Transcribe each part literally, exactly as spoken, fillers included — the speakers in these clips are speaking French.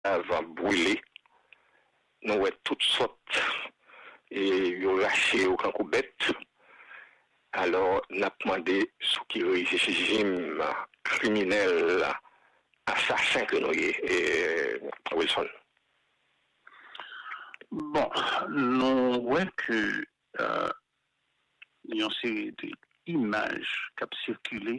va brûler. Nous avons toutes sortes et ils ont lâché au camp bête. Alors, nous avons demandé ce qui est le régime criminel, assassin que nous sommes, Wilson. Bon, nous voyons que euh, il y a une série d'images qui ont circulé.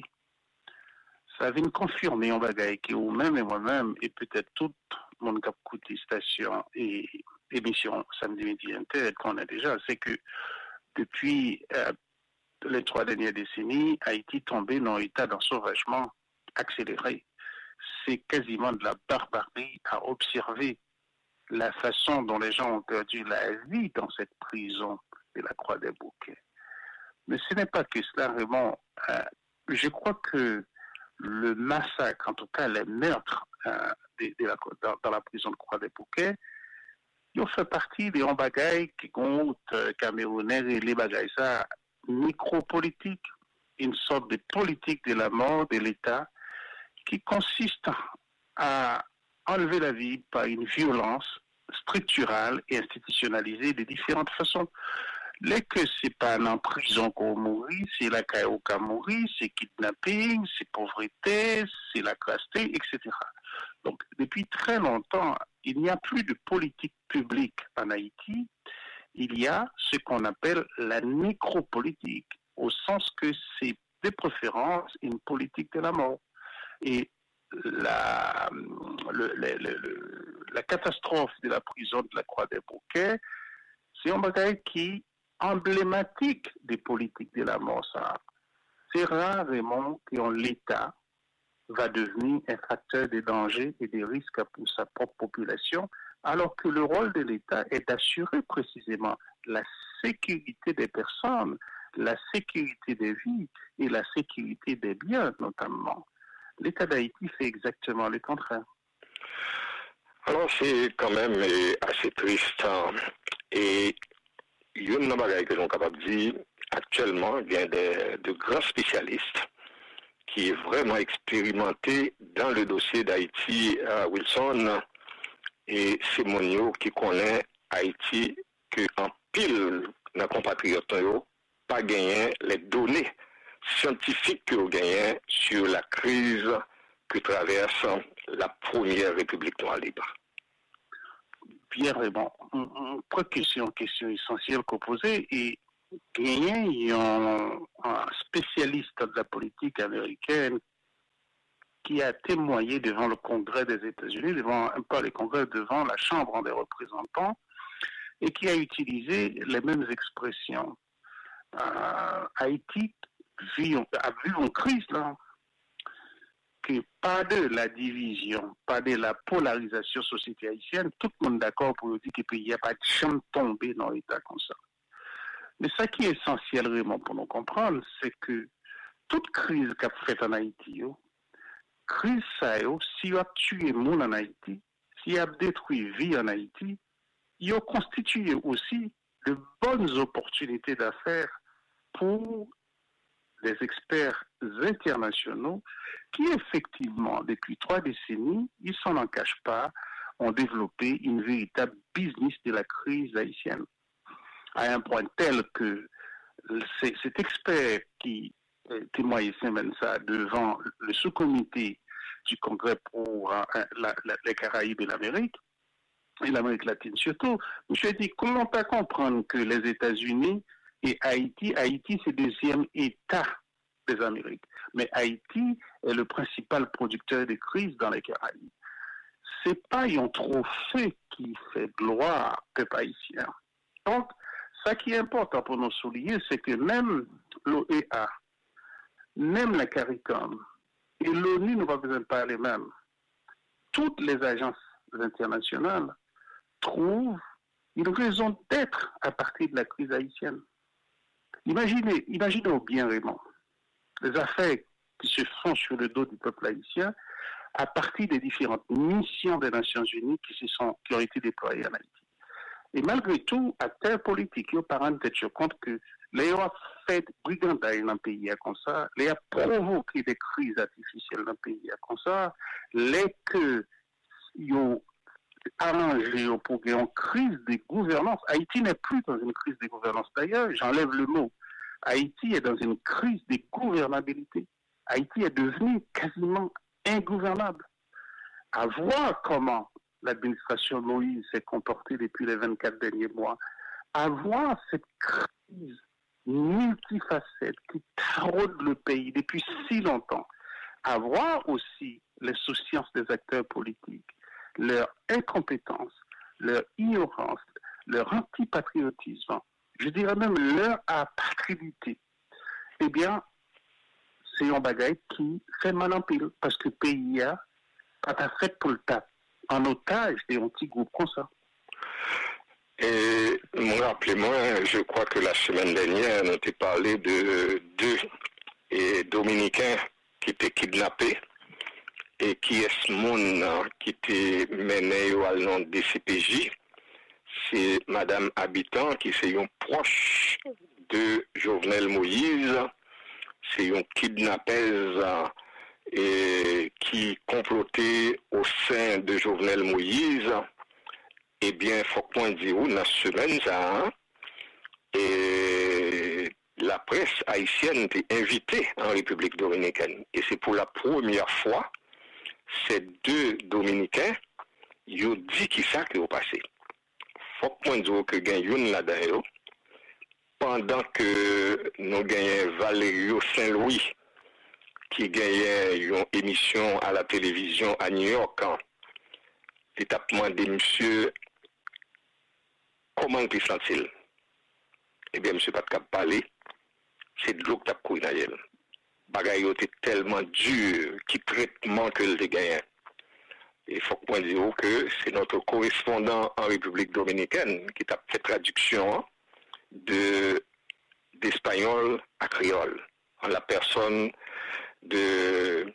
Ça vient confirmer un bagage que vous-même et moi-même, et peut-être tout le monde qui a écouté station et émission samedi midi inter qu'on a déjà, c'est que depuis euh, les trois dernières décennies, Haïti tombé dans un état d'ensauvagement accéléré. C'est quasiment de la barbarie à observer la façon dont les gens ont perdu la vie dans cette prison de la Croix des Bouquets. Mais ce n'est pas que cela, vraiment. Euh, je crois que le massacre, en tout cas les meurtres euh, de, de la, dans, dans la prison de Croix des Bouquets, ils ont fait partie des bagailles qui comptent euh, camerounais et les bagailles ça micro-politique, une sorte de politique de la mort de l'État qui consiste à enlever la vie par une violence structurelle et institutionnalisée de différentes façons. Les que c'est pas en prison qu'on mourit, c'est la caillou qu'on mourit, c'est kidnapping, c'est pauvreté, c'est la crasseté, et cetera. Donc, depuis très longtemps, il n'y a plus de politique publique en Haïti. Il y a ce qu'on appelle la nécropolitique, au sens que c'est de préférence une politique de la mort. Et la, le, le, le, la catastrophe de la prison de la Croix des Bouquets, c'est un bagage qui emblématique des politiques de la mort. Ça. C'est rarement que l'État va devenir un facteur de danger et de risques pour sa propre population, alors que le rôle de l'État est d'assurer précisément la sécurité des personnes, la sécurité des vies et la sécurité des biens notamment. L'État d'Haïti fait exactement le contraire. Alors c'est quand même assez triste. Hein. Et il y a une chose que nous sommes capables de dire, actuellement, il y a des, de grands spécialistes qui est vraiment expérimenté dans le dossier d'Haïti, euh, Wilson, et c'est mon qui connaît Haïti que en pile nos compatriotes pas gagné les données scientifiques que ont gagné sur la crise que traverse la première République noire libre. Pierre, bon, trois questions, question essentielle qu'on posait et il y a un, un spécialiste de la politique américaine qui a témoigné devant le Congrès des États-Unis, devant pas le Congrès, devant la Chambre des représentants, et qui a utilisé les mêmes expressions. Euh, Haïti vit, a vu une crise là, que pas de la division, pas de la polarisation société haïtienne, tout le monde d'accord pour dire qu'il n'y a pas de chambre tombée dans l'État comme ça. Mais ce qui est essentiel vraiment pour nous comprendre, c'est que toute crise qu'a faite en Haïti, yo, crise ça, yo, si on a tué monde en Haïti, si on a détruit vie en Haïti, il a constitué aussi de bonnes opportunités d'affaires pour des experts internationaux qui effectivement, depuis trois décennies, ils s'en en cachent pas, ont développé une véritable business de la crise haïtienne. À un point tel que cet expert qui témoignait ça devant le sous-comité du Congrès pour euh, la, la, les Caraïbes et l'Amérique, et l'Amérique latine surtout, je dit comment pas comprendre que les États-Unis et Haïti, Haïti c'est le deuxième État des Amériques, mais Haïti est le principal producteur de crise dans les Caraïbes. C'est pas un trophée qui fait gloire au peuple haïtien. Donc, ce qui est important pour nous souligner, c'est que même l'O E A, même la CARICOM et l'ONU ne représentent pas les mêmes. Toutes les agences internationales trouvent une raison d'être à partir de la crise haïtienne. Imaginez, imaginez bien vraiment les affaires qui se font sur le dos du peuple haïtien à partir des différentes missions des Nations Unies qui, se sont, qui ont été déployées en Haïti. Et malgré tout, acteurs politiques, ils ont parlé de compte que les ont fait brigandaille dans le pays comme ça, les ont provoqué des crises artificielles dans le pays comme ça, les que ils ont arrangé pour qu'il y ait une crise de gouvernance. Haïti n'est plus dans une crise de gouvernance. D'ailleurs, j'enlève le mot. Haïti est dans une crise de gouvernabilité. Haïti est devenu quasiment ingouvernable. À voir comment l'administration Moïse s'est comportée depuis les vingt-quatre derniers mois, à voir cette crise multifacette qui taraude le pays depuis si longtemps, à voir aussi l'insouciance des acteurs politiques, leur incompétence, leur ignorance, leur antipatriotisme, je dirais même leur apatridité, eh bien, c'est un bagage qui fait mal en pile, parce que le pays a pas fait pour le tas, en otage des petits groupes comme ça. Et moi, rappelez-moi, je crois que la semaine dernière, on t'a parlé de deux et dominicains qui étaient kidnappés et qui est ce monde qui était mené au nom des C P J. C'est Madame Habitant qui c'est un proche de Jovenel Moïse. C'est une kidnappeuse et qui complotait au sein de Jovenel Moïse. Eh bien, il faut qu'on dise, dans la semaine, ça, et la presse haïtienne était invitée en République dominicaine. Et c'est pour la première fois, ces deux Dominicains, ils ont dit qui ça qui est passé. Il faut qu'on dise que gagnons là-dedans, pendant que nous gagnons Valério Saint-Louis, qui gagnait une émission à la télévision à New York, l'étapement des monsieur. Comment il sent-il? Eh bien, monsieur pas capable de parler, c'est de l'eau que tu as couru dans elle. Bagaille était tellement dur, qui traitement que le gagné. Il faut qu'on dise que c'est notre correspondant en République dominicaine qui a fait traduction de d'espagnol à créole, en la personne de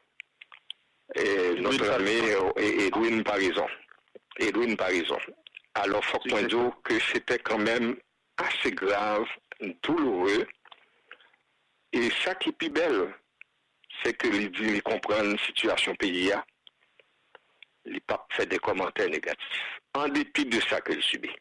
et notre ami Edwin Parison. Edwin Parison. Alors, il faut qu'on dise que c'était quand même assez grave, douloureux. Et ça qui est plus belle, c'est que les dit comprennent la situation pays, les papes fait des commentaires négatifs, en dépit de ça qu'elle subit.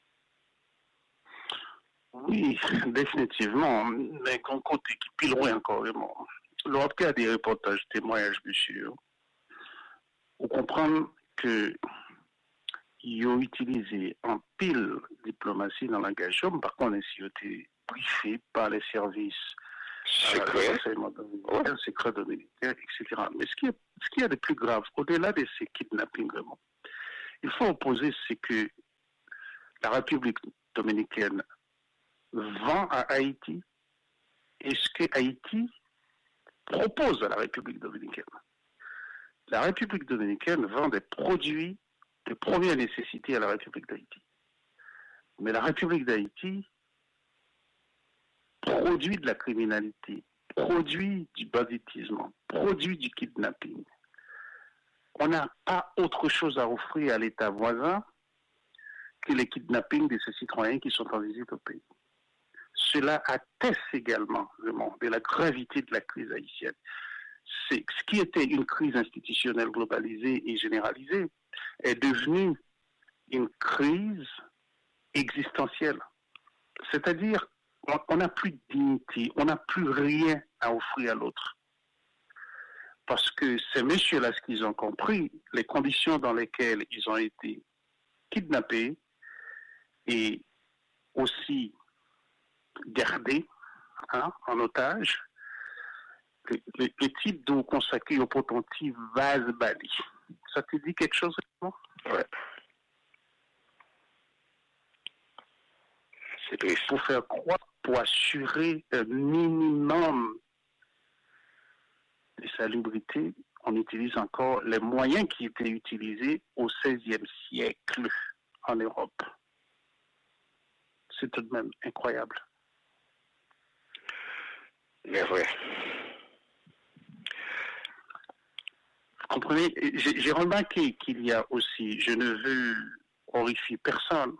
Oui, définitivement. Mais qu'on compte qui est plus loin encore. L'autre cas des reportages, témoignages, monsieur, on comprend que ils ont utilisé en pile diplomatie dans l'engagement, par contre, ils ont été briefés par les services secrets, euh, secrets de militaires, et cetera. Mais ce qui est, ce qui est de plus grave, au-delà de ces kidnappings, vraiment, il faut opposer, c'est que la République dominicaine vend à Haïti et ce que Haïti propose à la République dominicaine. La République dominicaine vend des produits de première nécessité à la République d'Haïti. Mais la République d'Haïti produit de la criminalité, produit du banditisme, produit du kidnapping. On n'a pas autre chose à offrir à l'État voisin que les kidnappings de ces citoyens qui sont en visite au pays. Cela atteste également vraiment de la gravité de la crise haïtienne. C'est, ce qui était une crise institutionnelle globalisée et généralisée est devenu une crise existentielle. C'est-à-dire, on n'a plus de dignité, on n'a plus rien à offrir à l'autre. Parce que ces messieurs-là, ce qu'ils ont compris, les conditions dans lesquelles ils ont été kidnappés et aussi gardés hein, en otage, le, le, le type de consacré au potentif vase bali. Ça te dit quelque chose, non? Ouais. C'est triste. Pour faire croire, pour assurer un minimum de salubrité, on utilise encore les moyens qui étaient utilisés au seizième siècle en Europe. C'est tout de même incroyable. Mais vrai. Vous comprenez, j'ai, j'ai remarqué qu'il y a aussi, je ne veux horrifier personne,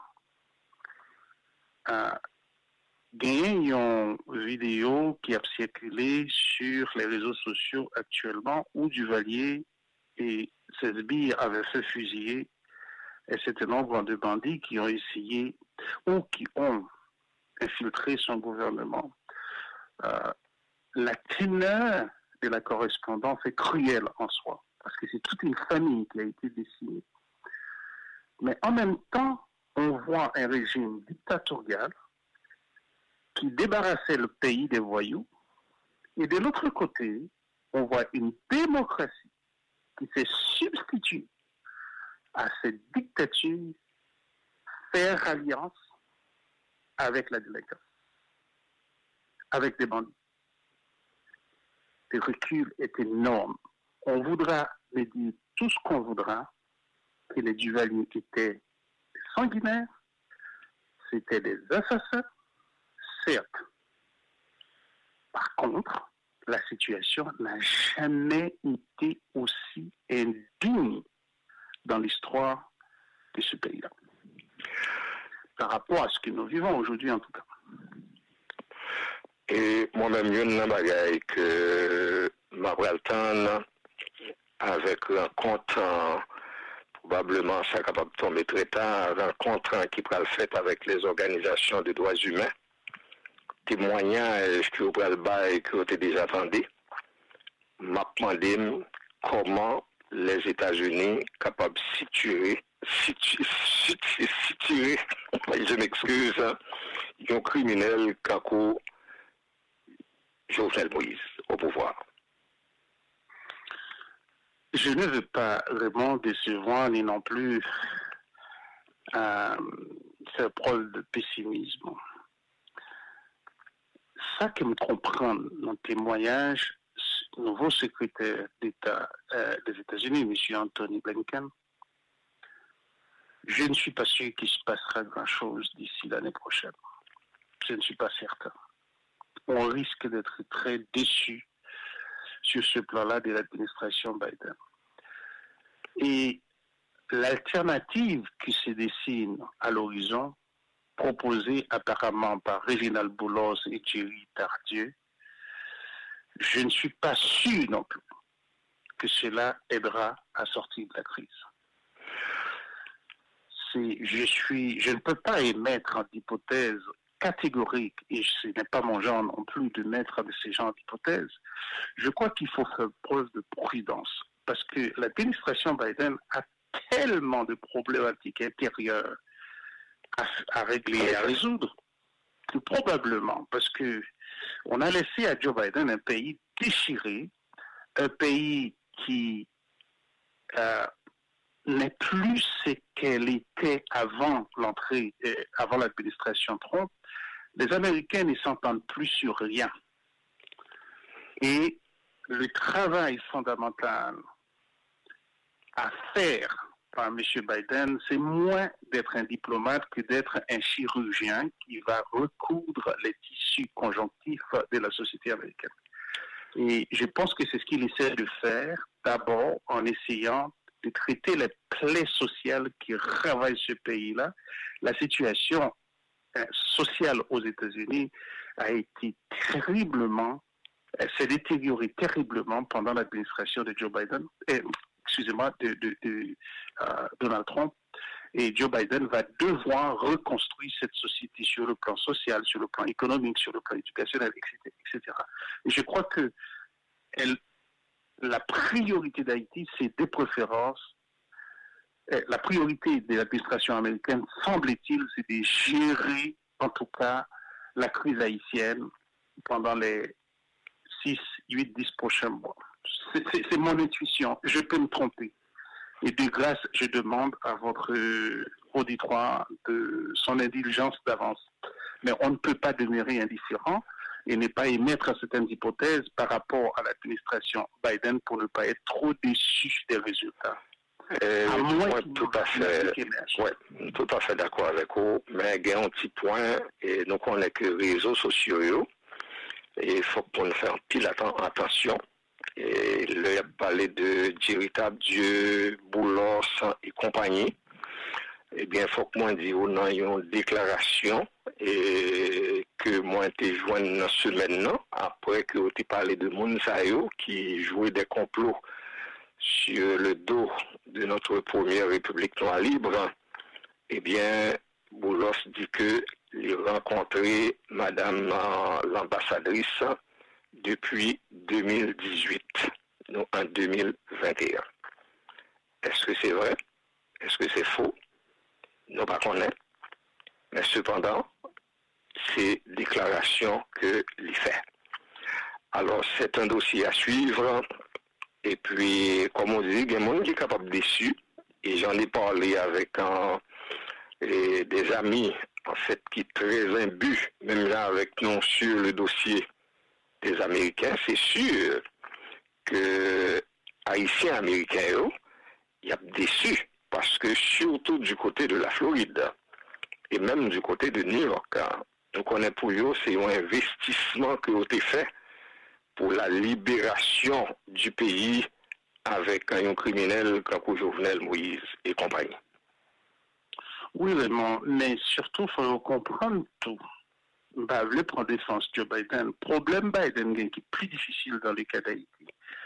euh, il y a une vidéo qui a circulé sur les réseaux sociaux actuellement où Duvalier et ses sbires avaient fait fusiller un certain nombre de bandits qui ont essayé ou qui ont infiltré son gouvernement. Euh, la teneur de la correspondance est cruelle en soi, parce que c'est toute une famille qui a été décimée. Mais en même temps, on voit un régime dictatorial qui débarrassait le pays des voyous, et de l'autre côté, on voit une démocratie qui s'est substituée à cette dictature, faire alliance avec la délinquance, avec des bandits. Le recul est énorme. On voudra me dire tout ce qu'on voudra, que les Duvalier étaient des sanguinaires, c'était des assassins, certes. Par contre, la situation n'a jamais été aussi indigne dans l'histoire de ce pays-là. Par rapport à ce que nous vivons aujourd'hui, en tout cas. Et moi-même, il y a une bagaille que Mabraltan, avec rencontre, probablement ça capable de tomber très tard, rencontre qui pourra le faire avec les organisations de droits humains, témoignage que vous le bail que vous avez déjà entendu, m'a demandé comment les États-Unis capables de situer, situer, situer, situer je m'excuse, un criminel kako Jovenel Moïse au pouvoir. Je ne veux pas vraiment décevoir ni non plus euh, faire preuve de pessimisme. Ça qui me comprend dans le témoignage, le nouveau secrétaire d'État euh, des États-Unis, M. Anthony Blinken, je ne suis pas sûr qu'il se passera grand-chose d'ici l'année prochaine. Je ne suis pas certain. On risque d'être très déçus sur ce plan-là de l'administration Biden. Et l'alternative qui se dessine à l'horizon, proposée apparemment par Réginald Boulos et Thierry Tardieu, je ne suis pas sûr non plus que cela aidera à sortir de la crise. C'est, je, suis, je ne peux pas émettre d'hypothèse catégorique, et ce n'est pas mon genre non plus de mettre de ces genres d'hypothèses. Je crois qu'il faut faire preuve de prudence, parce que l'administration Biden a tellement de problématiques intérieures à, à régler et à résoudre, que probablement, parce que on a laissé à Joe Biden un pays déchiré, un pays qui euh, n'est plus ce qu'elle était avant l'entrée, euh, avant l'administration Trump. Les Américains ne s'entendent plus sur rien. Et le travail fondamental à faire par M. Biden, c'est moins d'être un diplomate que d'être un chirurgien qui va recoudre les tissus conjonctifs de la société américaine. Et je pense que c'est ce qu'il essaie de faire, d'abord en essayant de traiter les plaies sociales qui ravagent ce pays-là. La situation euh, sociale aux États-Unis a été terriblement, euh, s'est détériorée terriblement pendant l'administration de Joe Biden, euh, excusez-moi, de, de, de euh, Donald Trump. Et Joe Biden va devoir reconstruire cette société sur le plan social, sur le plan économique, sur le plan éducationnel, et cetera. Et je crois que elle, la priorité d'Haïti, c'est de préférence, la priorité de l'administration américaine, semble-t-il, c'est de gérer, en tout cas, la crise haïtienne pendant les six, huit, dix prochains mois. C'est, c'est, c'est mon intuition. Je peux me tromper. Et de grâce, je demande à votre auditoire de son indulgence d'avance. Mais on ne peut pas demeurer indifférent et ne pas émettre certaines hypothèses par rapport à l'administration Biden pour ne pas être trop déçu des résultats. Euh, à moins moi, tout à fait, ouais, tout à fait d'accord avec vous. Mais il y a un petit point, et donc on n'est que réseaux sociaux, et il faut qu'on fasse pile attention. Et là, il a parlé de Thierry Tardieu, Boulos et compagnie. Eh bien, il faut que moi dise, on a une déclaration et que moi j'ai joint dans ce maintenant, après que tu parlé de Mounsayo qui jouait des complots sur le dos de notre première République noire libre eh bien, Boulos dit que il a rencontré Madame l'ambassadrice depuis deux mille dix-huit, non en deux mille vingt et un. Est-ce que c'est vrai? Est-ce que c'est faux? Nous pas connaître. Mais cependant, c'est déclaration que l'il fait. Alors, c'est un dossier à suivre. Et puis, comme on dit, il y a des gens qui sont capables de déçu. Et j'en ai parlé avec un, et des amis, en fait, qui sont très imbus, même là avec nous sur le dossier des Américains. C'est sûr que Haïtiens américains, il y a déçu. Parce que surtout du côté de la Floride, et même du côté de New York, nous connaissons pour eux, c'est un investissement qui a été fait pour la libération du pays avec un criminel comme Jovenel Moïse et compagnie. Oui, vraiment, mais surtout, il faut comprendre tout. Bah, le prendre défense Joe Biden. Le problème Biden qui est plus difficile dans le cas d'Haïti.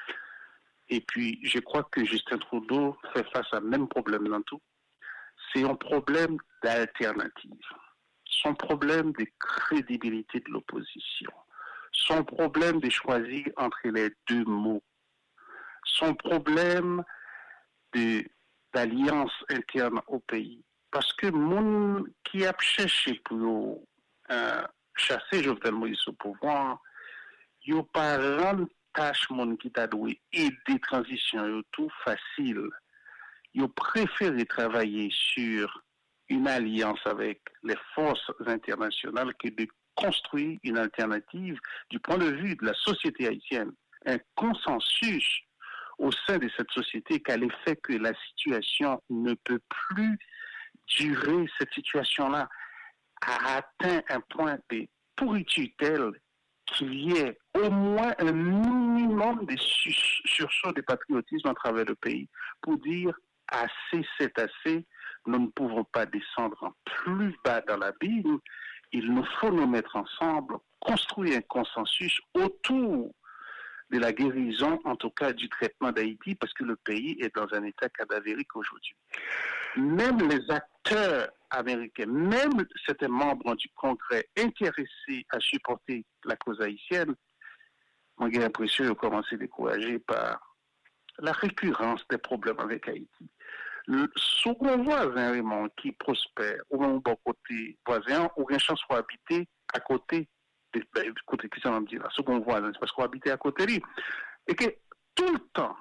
Et puis, je crois que Justin Trudeau fait face à même problème dans tout. C'est un problème d'alternative. Son problème de crédibilité de l'opposition. Son problème de choisir entre les deux mots. Son problème de, d'alliance interne au pays. Parce que mon qui a cherché pour euh, chasser Jovenel Moïse au pouvoir, il n'y a pas rendre tâche mon qui t'a doué aider transition tout facile. Il a préféré travailler sur une alliance avec les forces internationales que de construire une alternative du point de vue de la société haïtienne. Un consensus au sein de cette société qu'à l'effet que la situation ne peut plus durer, cette situation-là a atteint un point de pourriture tel qu'il y ait au moins un minimum de sursaut de patriotisme à travers le pays pour dire assez, c'est assez, nous ne pouvons pas descendre plus bas dans l'abîme, il nous faut nous mettre ensemble, construire un consensus autour de la guérison, en tout cas du traitement d'Haïti, parce que le pays est dans un état cadavérique aujourd'hui. Même les acteurs américains, même certains membres du Congrès intéressés à supporter la cause haïtienne, ont eu l'impression de commencer à décourager par la récurrence des problèmes avec Haïti. Le second voisin, Raymond, qui prospère, ou même bon côté voisin, ou une chance pour habiter à côté, du côté qui s'en dit là, second voisin, c'est parce qu'on habite à côté de lui. Et que tout le temps,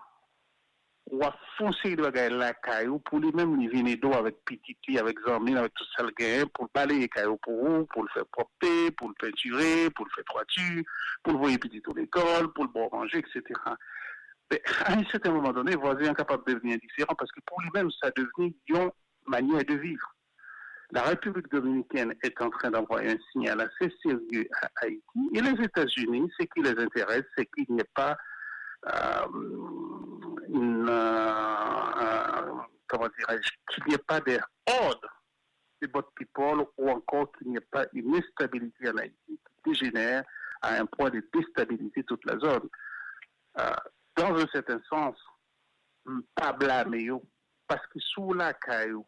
on a foncé de la caillou pour lui-même, il vient d'eau avec petit, avec Zamine, avec tout ça le gain, pour balayer caillou pour vous, pour le faire propter, pour le peinturer, pour le faire toiture, pour le voyer petit à l'école, pour le bon manger, et cetera. Mais à un certain moment donné, le voisin est incapable de devenir indifférent parce que pour lui-même, ça devient une manière de vivre. La République dominicaine est en train d'envoyer un signal assez sérieux à Haïti et les États-Unis, ce qui les intéresse, c'est qu'il n'y ait pas euh, une, euh, comment dirais-je, qu'il n'y ait pas des hordes de bot people ou encore qu'il n'y ait pas une instabilité en Haïti qui dégénère à un point de déstabiliser toute la zone. Euh, Dans un certain sens, pas blâmer, parce que sous la caillou,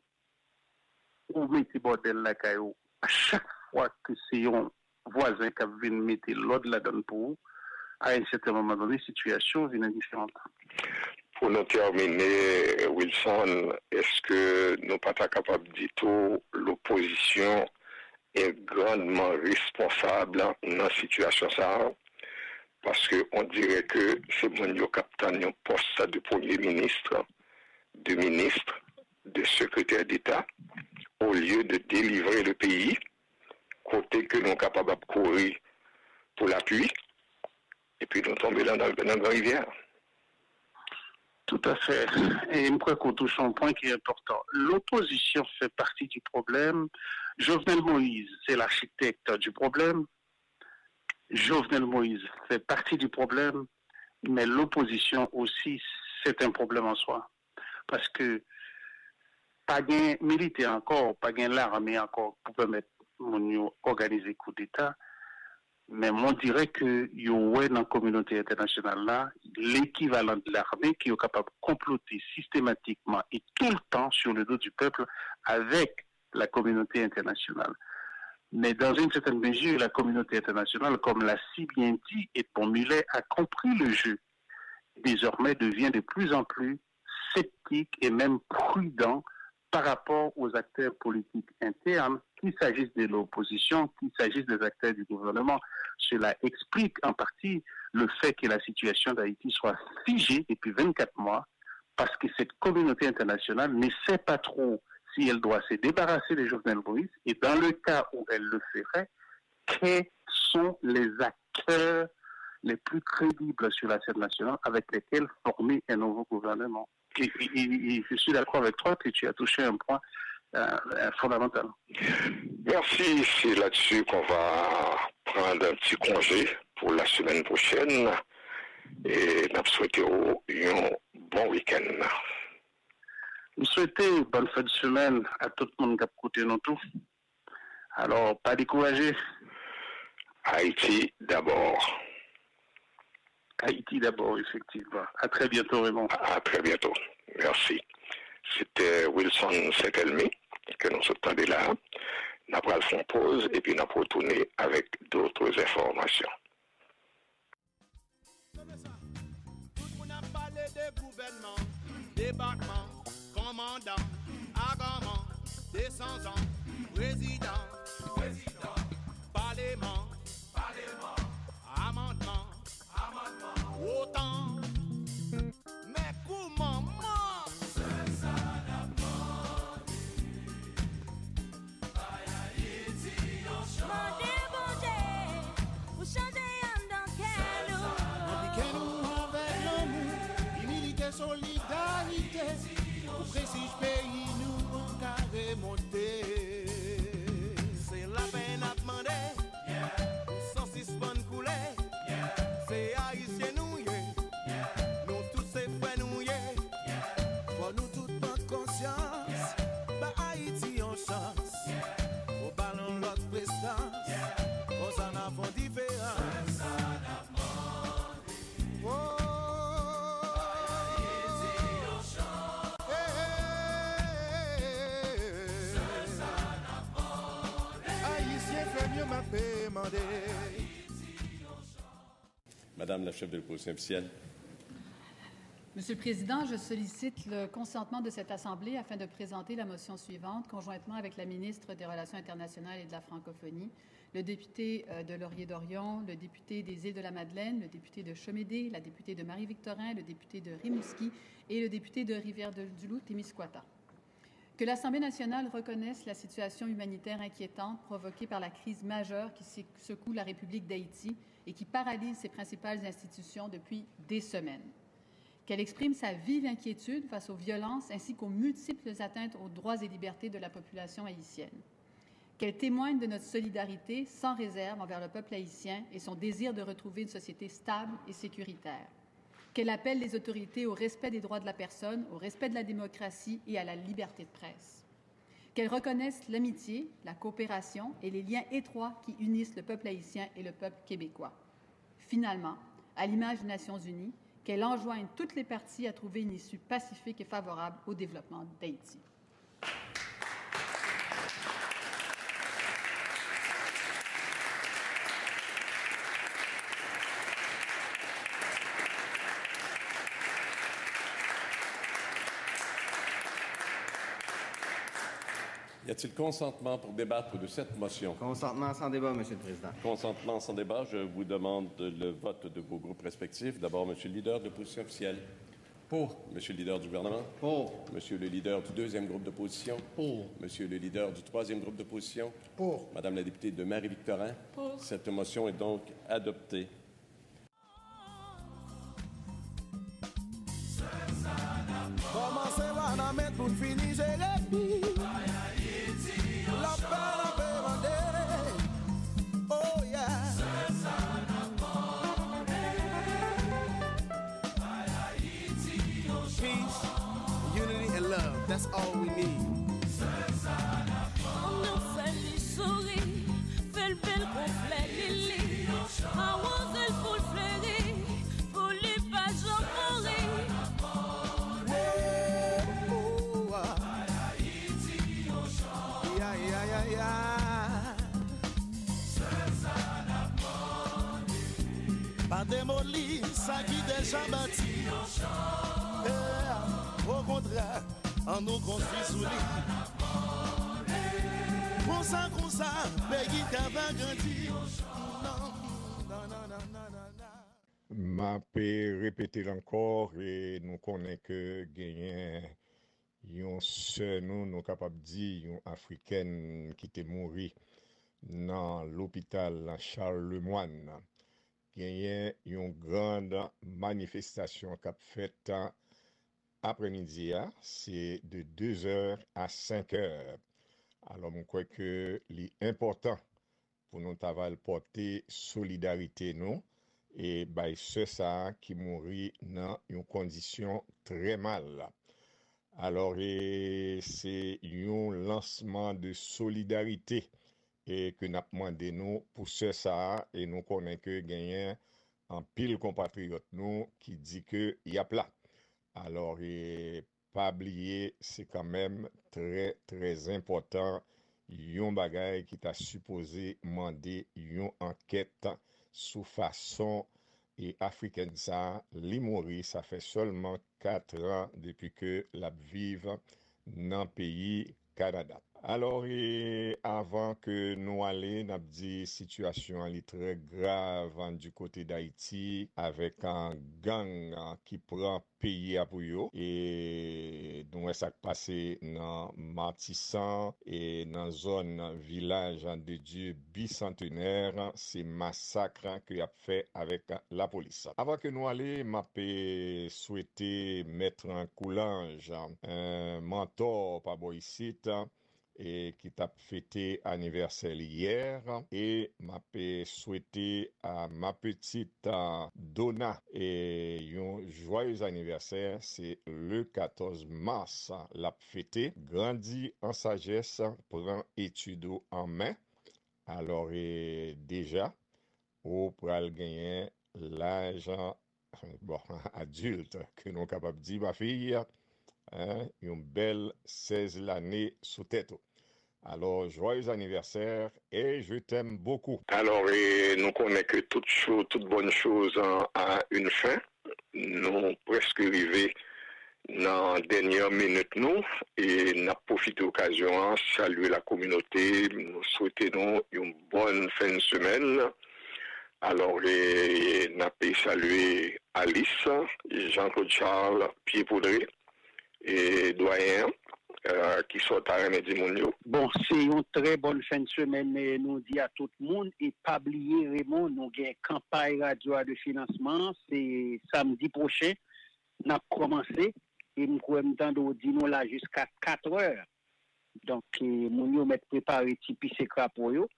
ou mettez bordel la caillou, à chaque fois que c'est un voisin qui vient mettre l'ordre là-dedans pour vous, à un certain moment donné, la situation devient différente. Pour nous terminer, Wilson, est-ce que nous ne sommes pas capables de dire tout l'opposition est grandement responsable dans la situation ça? Parce qu'on dirait que c'est mon capitaine un poste de Premier ministre, de ministre, de secrétaire d'État, au lieu de délivrer le pays, côté que nous sommes capables de courir pour l'appui, et puis nous tomber dans, dans, dans la rivière. Tout à fait. Et je crois qu'on touche un point qui est important. L'opposition fait partie du problème. Jovenel Moïse, c'est l'architecte du problème. Jovenel Moïse fait partie du problème, mais l'opposition aussi, c'est un problème en soi. Parce que pas gain militaire encore, pas gain l'armée encore pour permettre d'organiser coup d'État, mais on dirait que y a dans la communauté internationale là l'équivalent de l'armée qui est capable de comploter systématiquement et tout le temps sur le dos du peuple avec la communauté internationale. Mais dans une certaine mesure, la communauté internationale, comme l'a si bien dit Edmond Mulet, a compris le jeu. Désormais devient de plus en plus sceptique et même prudent par rapport aux acteurs politiques internes, qu'il s'agisse de l'opposition, qu'il s'agisse des acteurs du gouvernement. Cela explique en partie le fait que la situation d'Haïti soit figée depuis vingt-quatre mois, parce que cette communauté internationale ne sait pas trop si elle doit se débarrasser de Jovenel Moïse, et dans le cas où elle le ferait, quels sont les acteurs les plus crédibles sur la scène nationale avec lesquels former un nouveau gouvernement. Et, et, et je suis d'accord avec toi que tu as touché un point euh, fondamental. Merci, c'est là-dessus qu'on va prendre un petit congé pour la semaine prochaine et nous souhaitons un bon week-end. Nous souhaitons bonne fin de semaine à tout le monde qui a écouté nous tous. Alors, pas décourager. Haïti d'abord. Haïti d'abord, effectivement. À très bientôt, Raymond. À très bientôt. Merci. C'était Wilson Sekelmi que nous entendons là. Nous allons faire une pause et puis nous allons retourner avec d'autres informations. Tout le monde a parlé de gouvernement, débarquement, commandant, agament, descendant, président, président, parlement, parlement, amendement. Autant, mais comment moi? C'est ça la demandé. Aïe Haïti, on chante. Mandez bouger, vous chantez en dans quel nous. On dit que nous avec l'amour, humilité, solidarité. Pour précis pays, nous on carré monter. C'est la peine à demander. Sans six bonnes coulées. C'est haïtien nous, yeah. Nous tous ces frères nous, yeah. Pour nous toute notre conscience, bah Haïti en chance. Au ballon l'autre prestance, cause en avons différence. Oh, Haïti en chance. Haïtien fait mieux m'a demandé. Madame la chef de l'opposition officielle. Monsieur le Président, je sollicite le consentement de cette Assemblée afin de présenter la motion suivante, conjointement avec la ministre des Relations internationales et de la Francophonie, le député de Laurier-Dorion, le député des Îles-de-la-Madeleine, le député de Chemédé, la députée de Marie-Victorin, le député de Rimouski et le député de Rivière-du-Loup-Témiscouata. Que l'Assemblée nationale reconnaisse la situation humanitaire inquiétante provoquée par la crise majeure qui secoue la République d'Haïti et qui paralyse ses principales institutions depuis des semaines. Qu'elle exprime sa vive inquiétude face aux violences ainsi qu'aux multiples atteintes aux droits et libertés de la population haïtienne. Qu'elle témoigne de notre solidarité sans réserve envers le peuple haïtien et son désir de retrouver une société stable et sécuritaire. Qu'elle appelle les autorités au respect des droits de la personne, au respect de la démocratie et à la liberté de presse. Qu'elle reconnaisse l'amitié, la coopération et les liens étroits qui unissent le peuple haïtien et le peuple québécois. Finalement, à l'image des Nations unies, qu'elle enjoigne toutes les parties à trouver une issue pacifique et favorable au développement d'Haïti. Y a-t-il consentement pour débattre de cette motion? Consentement sans débat, Monsieur le Président. Consentement sans débat, je vous demande le vote de vos groupes respectifs. D'abord, Monsieur le leader de l'opposition officielle. Pour. Monsieur le leader du gouvernement. Pour. Monsieur le leader du deuxième groupe d'opposition. Pour. Monsieur le leader du troisième groupe d'opposition. Pour. Madame la députée de Marie-Victorin. Pour. Cette motion est donc adoptée. Commencez par la mettre pour finir, j'ai répit. La paix, la paix, mandé. Oh yeah. Peace, unity, and love. That's all we need. On nous fait les souris, fait le bel complet, Lili. Arrose le full fleuri, pour les pages en pourri. Oh, ah. ya. Pas démoli, ça qui déjà bâti. Eh, au contraire, on nous construit sous lit. Comme ça, comme ça, pays t'avait grandi. M'a répété encore et nous connaissons que gagné yon sœur nous nous capable dire yon africaine qui était mouri dans l'hôpital Charles Lemoine. Gagné une grande manifestation qu'a faite après-midi, c'est de deux heures à cinq heures. Alors, je crois que l'important pour nous travailler porter solidarité nous et bah ceux ça qui mourit dans une condition très mal. Alors, c'est un lancement de solidarité et que nous avons demandé nous pour ce ça et nous connaissons que gagné en pile compatriotes nous qui dit que y a plat. Alors et pas oublier c'est quand même très très important yon bagay qui t'a supposé demander yon enquête sous façon et africaine ça li mourir ça fait seulement quatre ans depuis que la vive dans pays Canada. Alors, et avant que nous allions, nous avons dit situation est très grave du côté d'Haïti avec un gang qui prend pays à Pouyo et nous ça passé dans Martissan et dans la zone village de Dieu bicentenaire, c'est massacre que a fait avec la police. Avant que nous allions, m'a souhaité mettre en coulange un mentor par Boïsite et qui t'a fêté anniversaire hier et m'a souhaité à ma petite Donna et un joyeux anniversaire, c'est le quatorze mars l'a fêté, grandi en sagesse, prend études en main. Alors et déjà au pral gagner l'âge bon adulte que nous capable dire ma fille hein, une belle seize l'année sous tête. Alors, joyeux anniversaire et je t'aime beaucoup. Alors, et nous connaissons que toute chose, toute bonne chose a une fin. Nous presque arrivés dans la dernière minute, nous, et nous avons profité de l'occasion de saluer la communauté. Nous souhaitons une bonne fin de semaine. Alors, et, nous avons salué Alice, Jean-Claude Charles, Pierre Poudré et Doyen. Euh, qui sont à Remédie Mounio. Bon, c'est une très bonne fin de semaine, mais nous dit à tout le monde, et pas oublier Raymond, nous avons une campagne radio de financement, c'est samedi prochain, nous avons commencé, et nous avons temps dit nous là jusqu'à quatre heures. Donc, nous avons préparé Tipi Sekra pour eux,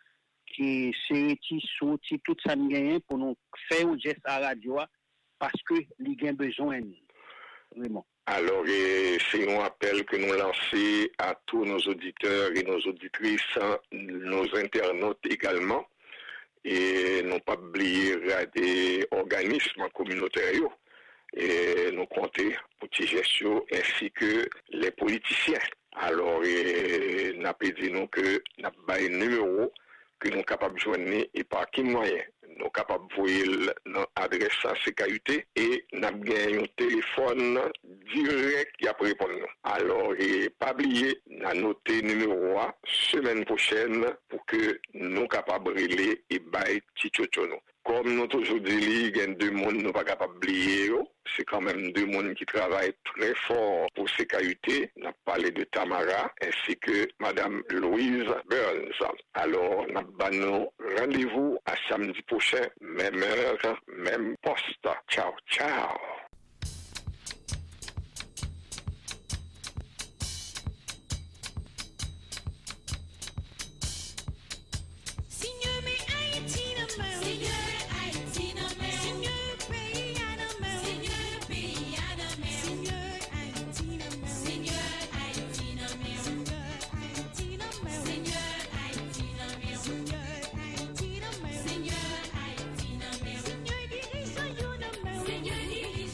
qui c'est sorti tout ça nous pour nous faire un geste à radio, parce que nous avons besoin, vraiment. Alors, c'est un appel que nous lançons à tous nos auditeurs et nos auditrices, nos internautes également, et non pas oublier des organismes communautaires, et nous compter pour les gestions ainsi que les politiciens. Alors, nous avons dit nous que nous avons un numéro que nous sommes capables de joindre et par quel moyen. Nous sommes capables de voir l'adresse à C K U T et nous avons gagné un téléphone direct qui a répondre. Alors, et pas oublier, nous avons noté le numéro la semaine prochaine pour que nous soyons capables de relayer et bailler Tchotchono. Comme nous toujours dit, il y a deux mondes, nous ne sommes pas capables d'oublier. C'est quand même deux mondes qui travaillent très fort pour C K U T. On a parlé de Tamara ainsi que Madame Louise Burns. Alors, nous avons rendez-vous à samedi prochain, même heure, même poste. Ciao, ciao. Señor,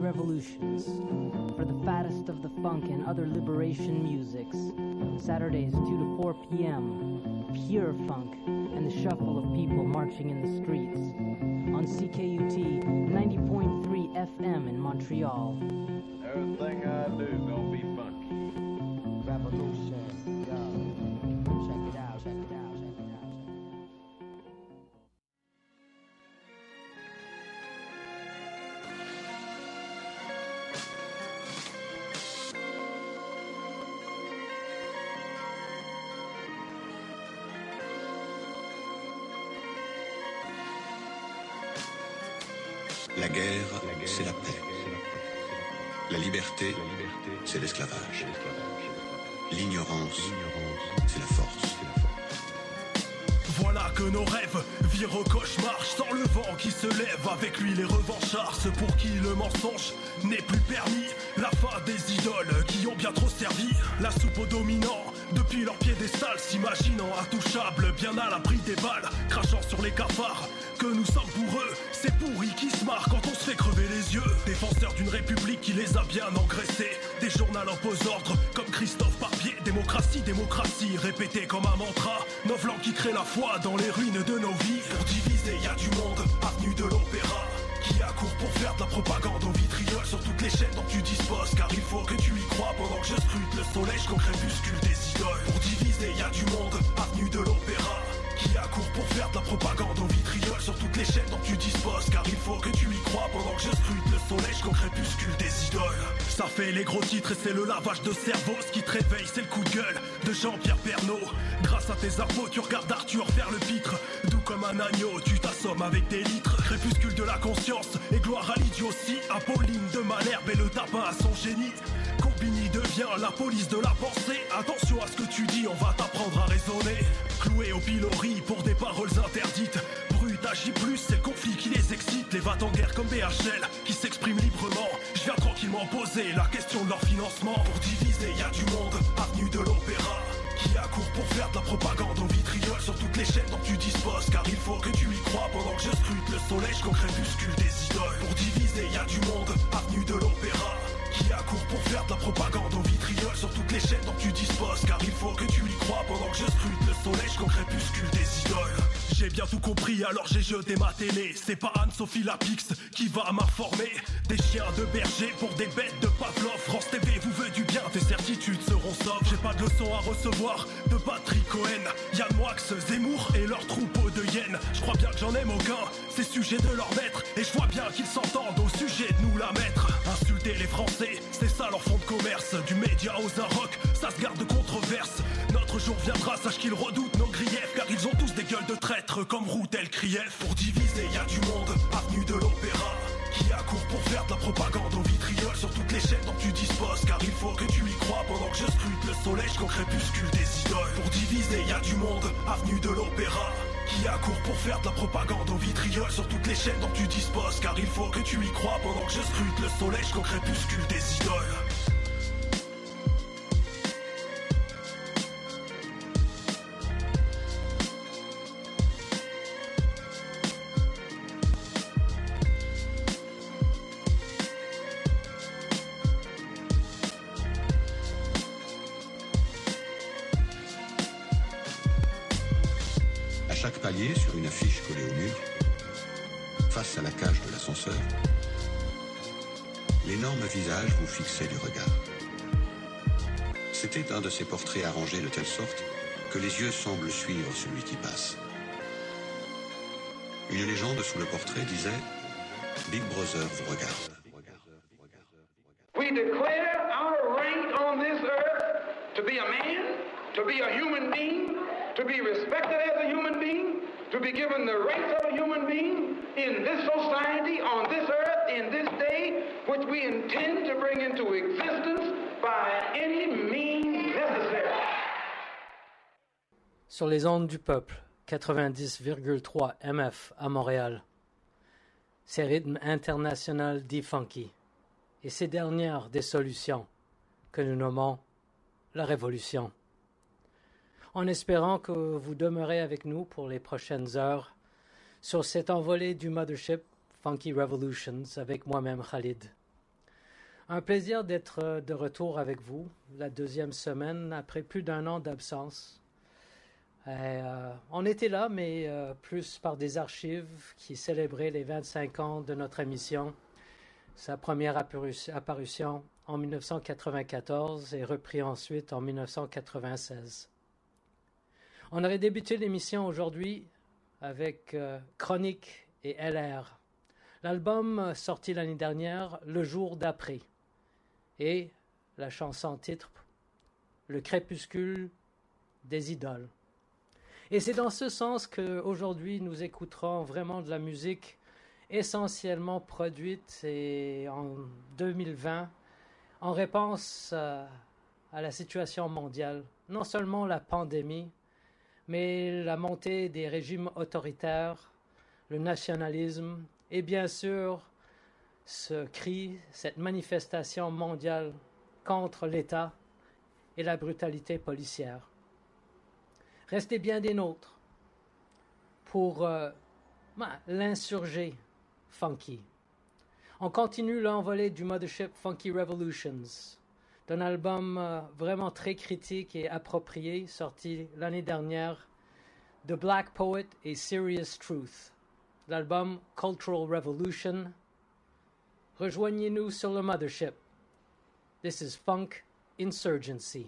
Revolutions, for the fattest of the funk and other liberation musics. Saturdays two to four p.m. Pure funk and the shuffle of people marching in the streets. On C K U T ninety point three F M in Montreal. Everything I do is gonna be funky. Revolution, yo. Check it out, check it out, check it out. La guerre, c'est la paix. La liberté, c'est l'esclavage. L'ignorance, c'est la force. Voilà que nos rêves virent au cauchemar. Sans le vent qui se lève, avec lui les revanchards. Ceux pour qui le mensonge n'est plus permis. La fin des idoles qui ont bien trop servi. La soupe aux dominants, depuis leur piédestal, s'imaginant intouchables, bien à l'abri des balles, crachant sur les cafards que nous sommes pour eux. Ces pourris qui se marrent quand on se fait crever les yeux. Défenseurs d'une république qui les a bien engraissés. Des journaux opposent ordre comme Christophe Barbier. Démocratie, démocratie, répété comme un mantra. Nos flancs qui créent la foi dans les ruines de nos vies. Pour diviser, y a du monde, avenue de l'Opéra, qui accourt pour faire de la propagande au vitriol sur toutes les chaînes dont tu disposes. Car il faut que tu y crois pendant que je scrute le soleil qu'au crépuscule des idoles. Pour diviser, y a du monde, avenue de l'Opéra, qui accourt pour faire de la propagande au vitriol sur toutes les chaînes dont tu disposes. Car il faut que tu y crois pendant que je scrute le soleil qu'au crépuscule des idoles. Ça fait les gros titres et c'est le lavage de cerveau. Ce qui te réveille, c'est le coup de gueule de Jean-Pierre Pernaut. Grâce à tes impôts, tu regardes Arthur faire le pitre. Doux comme un agneau, tu t'assommes avec des litres. Crépuscule de la conscience et gloire à l'idiotie. Apolline de Malherbe et le tapin à son génie. Combini devient la police de la pensée. Attention à ce que tu dis, on va t'apprendre à raisonner. Cloué au pilori pour des paroles interdites. Brut, agis plus, c'est le conflit qui les excite. Les va-t-en-guerre comme B H L qui s'expriment librement. Je viens tranquillement poser la question de leur financement. Pour diviser, y a du monde, avenue de l'Opéra, qui accourt pour faire de la propagande au vitriol sur toutes les chaînes dont tu disposes. Car il faut que tu y crois pendant que je scrute le soleil qu'au crépuscule des idoles. Pour diviser, y a du monde, avenue de l'Opéra, qui accourt pour faire de la propagande au vitriol sur toutes les chaînes dont tu disposes. Car il faut que tu y crois pendant que je scrute le soleil qu'au crépuscule des idoles. J'ai bien tout compris, alors j'ai jeté ma télé. C'est pas Anne-Sophie Lapix qui va m'informer. Des chiens de berger pour des bêtes de Pavlov. France T V vous veut du bien, tes certitudes seront sauves. J'ai pas de leçon à recevoir de Patrick Cohen, Yann Moix, Zemmour et leur troupeau de hyènes. Je crois bien que j'en aime aucun, c'est sujet de leur maître. Et je vois bien qu'ils s'entendent au sujet de nous la mettre. Insulter les Français, c'est ça leur fond de commerce. Du média aux Inrocks, ça se garde de controverse. Notre jour viendra, sache qu'ils redoutent nos griefs. Car ils ont tous des gueules de traîtres comme Routel Krief. Pour diviser, y a du monde, avenue de l'Opéra, qui accourt pour faire de la propagande au vitriol sur toutes les chaînes dont tu disposes. Car il faut que tu y crois pendant que je scrute le soleil qu'au crépuscule des idoles. Pour diviser, y a du monde, avenue de l'Opéra, qui accourt pour faire de la propagande au vitriol sur toutes les chaînes dont tu disposes. Car il faut que tu y crois pendant que je scrute le soleil qu'au crépuscule des idoles. Chaque palier sur une affiche collée au mur, face à la cage de l'ascenseur, l'énorme visage vous fixait du regard. C'était un de ces portraits arrangés de telle sorte que les yeux semblent suivre celui qui passe. Une légende sous le portrait disait « Big Brother vous regarde ». We declare our right on this earth to be a man, to be a human being, to be respected as a human being, to be given the rights of a human being in this society, on this earth, in this day, which we intend to bring into existence by any means necessary. Sur les ondes du peuple, quatre-vingt-dix virgule trois M F à Montréal. Ces rythmes internationaux dits funky, et ces dernières des solutions que nous nommons la révolution. En espérant que vous demeurez avec nous pour les prochaines heures sur cette envolée du Mothership Funky Revolutions avec moi-même Khalid. Un plaisir d'être de retour avec vous, la deuxième semaine, après plus d'un an d'absence. Et, euh, on était là, mais euh, plus par des archives qui célébraient les vingt-cinq ans de notre émission. Sa première apparition en mille neuf cent quatre-vingt-quatorze et repris ensuite en mille neuf cent quatre-vingt-seize. On aurait débuté l'émission aujourd'hui avec euh, Chronique et L R. L'album sorti l'année dernière, Le jour d'après. Et la chanson titre, Le crépuscule des idoles. Et c'est dans ce sens qu'aujourd'hui nous écouterons vraiment de la musique essentiellement produite et en deux mille vingt en réponse à, à la situation mondiale. Non seulement la pandémie, mais la montée des régimes autoritaires, le nationalisme et bien sûr ce cri, cette manifestation mondiale contre l'État et la brutalité policière. Restez bien des nôtres pour euh, l'insurgé funky. On continue l'envolée du Mothership Funky Revolutions, d'un album euh, vraiment très critique et approprié, sorti l'année dernière, The Black Poet et Serious Truth, l'album Cultural Revolution. Rejoignez-nous sur le Mothership. This is Funk Insurgency.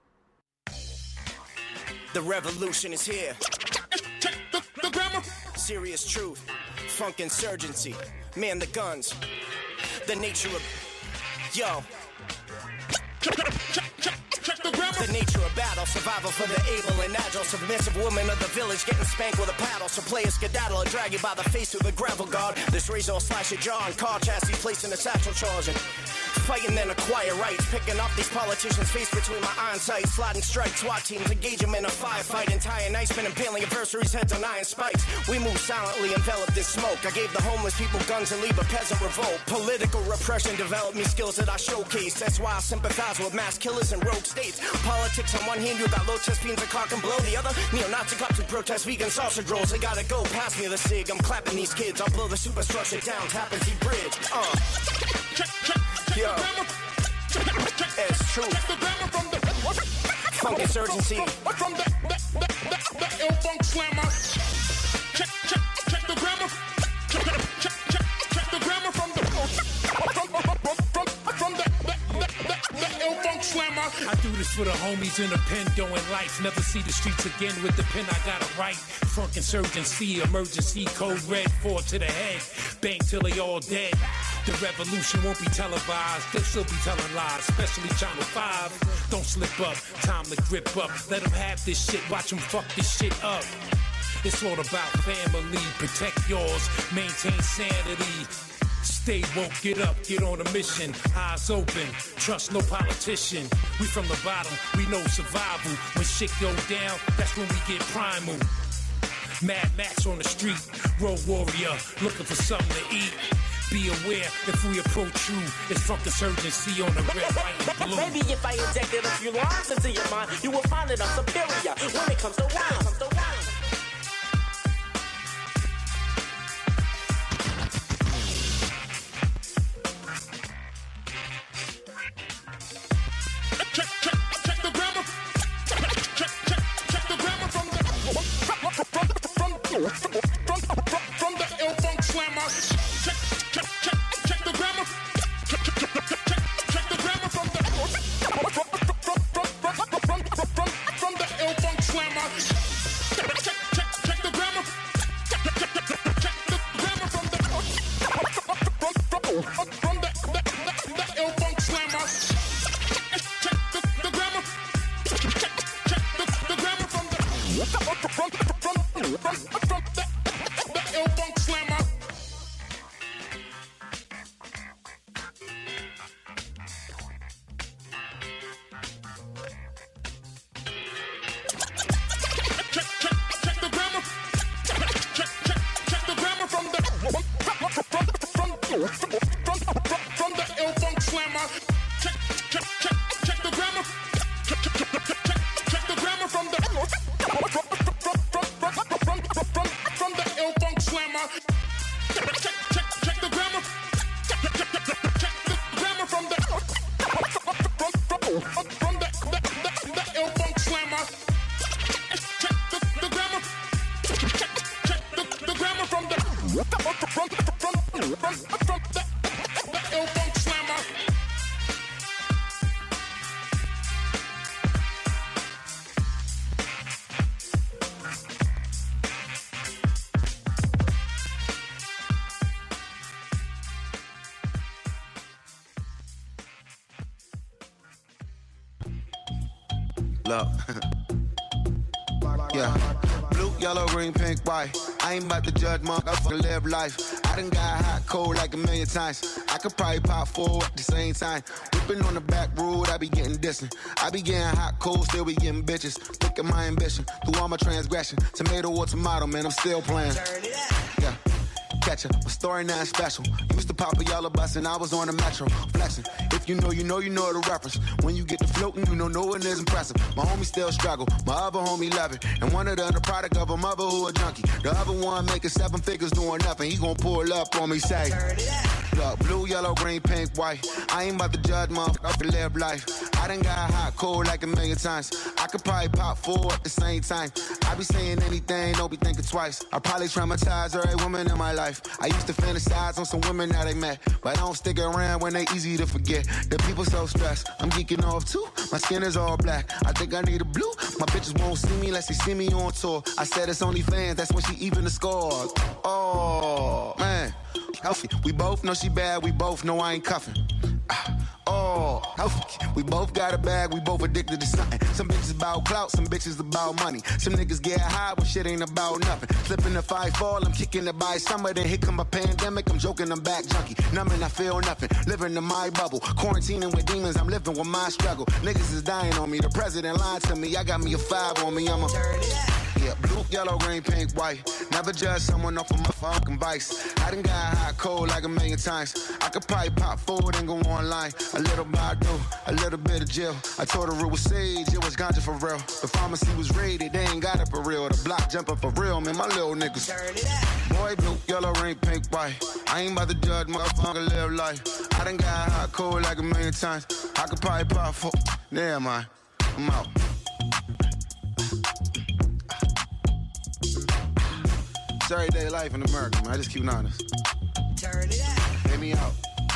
The revolution is here. Check the, the grammar. Serious truth. Funk insurgency. Man the guns. The nature of. Yo. Check, check, check, check the grammar. The nature of battle. Survival for the able and agile. Submissive women of the village getting spanked with a paddle. So play a skedaddle and drag you by the face through the gravel guard. This razor will slash your jaw and car chassis placed in a satchel charging. Fighting then acquire rights. Picking off these politicians' face between my iron sights. Sliding strikes, SWAT teams engage them in a firefight. And tying ice men impaling adversaries' heads on iron spikes. We move silently, enveloped in smoke. I gave the homeless people guns and leave a peasant revolt. Political repression developed me skills that I showcase. That's why I sympathize with mass killers and rogue states. Politics on one hand, you got low chest fiends that cock and blow. The other, neo-Nazi cops who protest vegan sausage rolls. They gotta go, pass me the cig. I'm clapping these kids. I'll blow the superstructure down, Tappan Zee Bridge. Uh. Check, check. Yo, it's true. Funk insurgency. From the, the, the, the, the ill funk slammer. Check, check, check the grammar. Check, check, check, check the grammar from the from, from, from, from the, the, the, the, the ill funk slammer. I do this for the homies in the pen doing life. Never see the streets again with the pen I gotta write. Funk insurgency, emergency code red, four to the head. Bang till they all dead. The revolution won't be televised, they'll still be telling lies, especially Channel five. Don't slip up, time to grip up. Let them have this shit, watch them fuck this shit up. It's all about family, protect yours, maintain sanity. Stay woke, get up, get on a mission. Eyes open, trust no politician. We from the bottom, we know survival. When shit go down, that's when we get primal. Mad Max on the street, road warrior, looking for something to eat. Be aware if we approach you, it's funk insurgency on the red, white, and blue. Maybe if I injected a few lines into your mind, you will find that I'm superior when it comes to rhyme. Check, check, check the grammar. Check, check, check, check the grammar from the from from from from, from, from the ill funk slammer. Check, check, check, check the grammar. Check, check, check, check, check the grammar from the from from from from from from the ill funk slammer. Check, check, check, check the grammar. Check, check, check, check the grammar from the from from from the the the ill funk slammer. Check the the grammar. Check check the the grammar from the from from from from the the ill funk slammer. Check, check, check the grammar. Check, check, check, check the grammar from the from from from from from from the ill funk slammer. Check, check, check, check the grammar. Check, check, check, check, check the grammar from the from from from from from from the ill funk slammer. Check, check, check, check the grammar. Check, check, check, check the grammar from the from, from the, the ill funk slammer. Look. Yeah. Blue, yellow, green, pink, white. I ain't about to judge, monk. I fucking live life. I done got hot, cold like a million times. I could probably pop four at the same time. Whipping on the back road, I be getting distant. I be getting hot, cold, still be getting bitches. Look at my ambition, through all my transgression. Tomato or tomato, man, I'm still playing. Yeah. Catcher, my story not special. Used to pop a yellow bus and I was on the metro. Flexing. If you know, you know, you know the reference. When you get to floating, you know no one is impressive. My homie still struggle, my other homie love it. And one of them the product of a mother who a junkie. The other one making seven figures doing nothing. He gon' pull up on me, say, look, blue, yellow, green, pink, white. I ain't about to judge, motherfucker, to live life. I done got hot, cold like a million times. I could probably pop four at the same time. I be saying anything, don't be thinking twice. I probably traumatize every woman in my life. I used to fantasize on some women that I met, but I don't stick around when they easy to forget. The people so stressed, I'm geeking off too. My skin is all black, I think I need a blue. My bitches won't see me unless they see me on tour. I said it's only fans, that's when she even the score. Oh, man, healthy. We both know she bad, we both know I ain't cuffing. Oh, healthy. We both got a bag, we both addicted to something. Some bitches about clout, some bitches about money. Some niggas get high when shit ain't about nothing. Slipping if I fall, I'm kicking it by summer. Then here come a pandemic, I'm joking, I'm back junkie. Numbing, I feel nothing, living in my bubble. Quarantining with demons, I'm living with my struggle. Niggas is dying on me, the president lied to me. I got me a five on me, I'm a... Yeah, blue, yellow, green, pink, white. Never judge someone off of my fucking vice. I done got hot, cold like a million times. I could probably pop forward and go online. A little Badu, a little bit of Jill. I told her it was sage, it was ganja for real. The pharmacy was raided, they ain't got it for real. The block jumping for real, man, my little niggas. Boy, blue, yellow, green, pink, white. I ain't about to judge, motherfucker, live life. I done got hot, cold like a million times. I could probably pop four. Damn, man, I'm out. It's everyday life in America, man. I just keep it honest. Turn it out. Pay me out.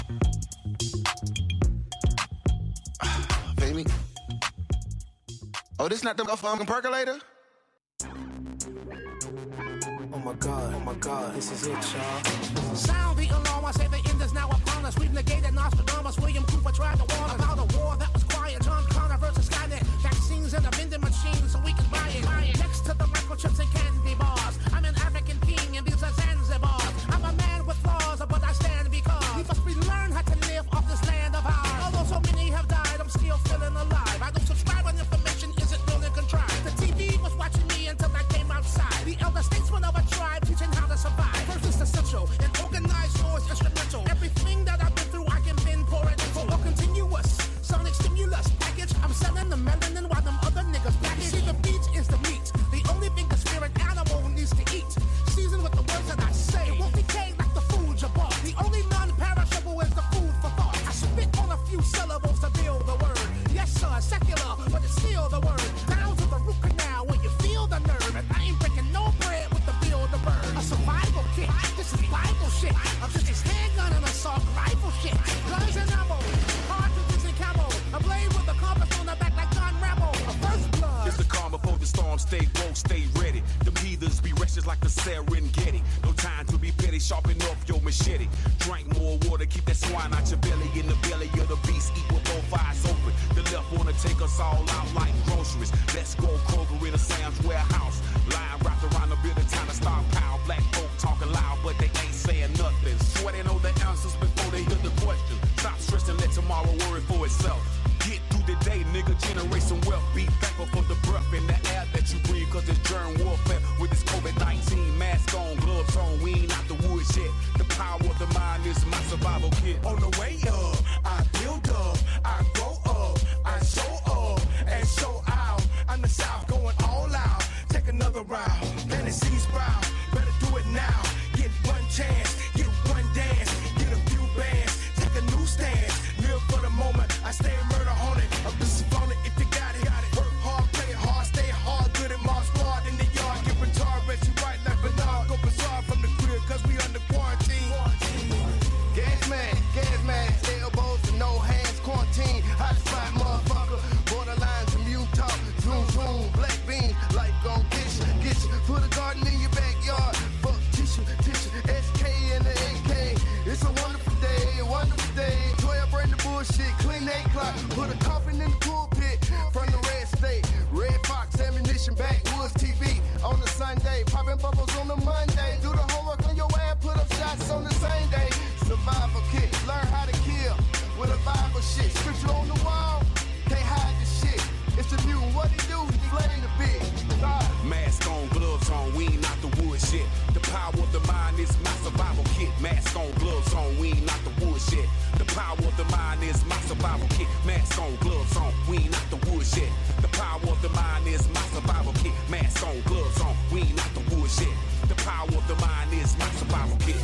Pay me. Oh, this not the fucking percolator? Oh my God, oh my God, this is it, y'all. Sound the alarm, I say the end is now upon us. We've negated Nostradamus, William Cooper tried to warn us about a war that was quiet. John Connor versus Skynet. Vaccines and a vending machine so we can buy it. Buy it. Next to the microchips and candy bars. I'm an African king and these are Zanzibars. I'm a man with flaws, but I stand because we must relearn how to live off this land of ours. Although so many have died, I'm still feeling alive. I don't subscribe when information isn't real and contrived. The T V was watching me until I came outside. The elder statesman of a tribe teaching how to survive. First is essential and organized force instrumental. Everything that I've been through, I can bend for it for a continuous sonic stimulus package. I'm selling the melanin while them other niggas package. See, the beach is the meat, the only thing the spirit animal needs to eat. Seasoned with the words that I say, it won't decay like the food you bought. The only non-perishable is the food for thought. I spit on a few syllables to build the word. Yes, sir, secular, but it's still the word. Down to the root canal where you feel the nerve. And I ain't breaking no bread with the build the bird. A survival kit, this is Bible shit. I'm just this handgun and assault rifle shit. Guns and ammo, cartridges and camo. A blade with a compass on the back like John Rambo. A first blood. It's the calm before the storm. Stay woke, stay ready. The heathens be wretched like the Serengeti. No time to be petty, sharpen up your machete. Drink more water, keep that swine out your belly. In the belly of the beast, eat with both eyes open. The left wanna take us all out like groceries. Let's go Kroger in a Sam's warehouse. Line wrapped around the building, time to start power. Black folk talking loud, but they ain't saying nothing. Swear they know the answers before they hear the question. Stop stressing, let tomorrow worry for itself. Get through the day, nigga, generate some wealth. Be thankful for the breath in the air that you breathe, cause it's germ warfare. With this COVID nineteen mask on, gloves on, we ain't out the woods yet. The power of the mind is my survival kit. On the way up, I build up, I grow up, I show up, and show out. I'm the South going all out. Take another round, plant the seeds sprout. Better do it now. Get one chance, get one dance, get a few bands, take a new stance. Live for the moment, I stay murder haunted. I'm disappointed if you got it. Work hard, play hard, stay hard, good at Mars squad in the yard. Get retarded, you right like Bernard. Go bizarre from the crib, cause we under quarantine. Mask on, gloves on, we ain't not the woods yet. The power of the mind is my survival kit. Mask on, gloves on, we ain't not the woods yet. The power of the mind is my survival kit. Mask on, gloves on, we ain't not the woods yet. The power of the mind is my survival kit.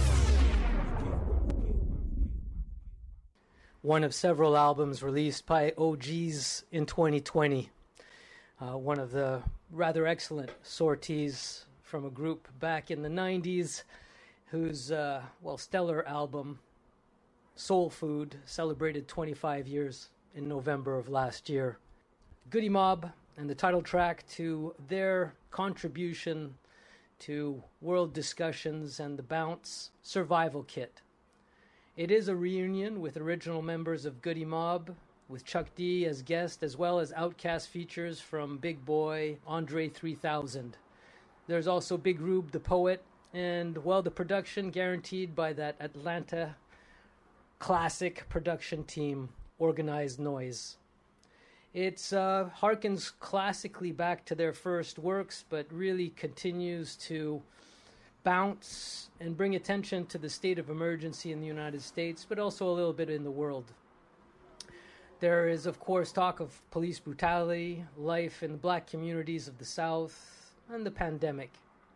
One of several albums released by O Gs in twenty twenty. Uh, one of the rather excellent sorties from a group back in the nineties whose, uh, well, stellar album, Soul Food, celebrated twenty-five years in November of last year. Goody Mob and the title track to their contribution to world discussions and the Bounce Survival Kit. It is a reunion with original members of Goody Mob, with Chuck D as guest, as well as Outkast features from Big Boy, Andre three thousand. There's also Big Rube the Poet, and, well, the production guaranteed by that Atlanta classic production team, Organized Noise. It uh, harkens classically back to their first works, but really continues to bounce and bring attention to the state of emergency in the United States, but also a little bit in the world. There is, of course, talk of police brutality, life in the black communities of the South, and the pandemic.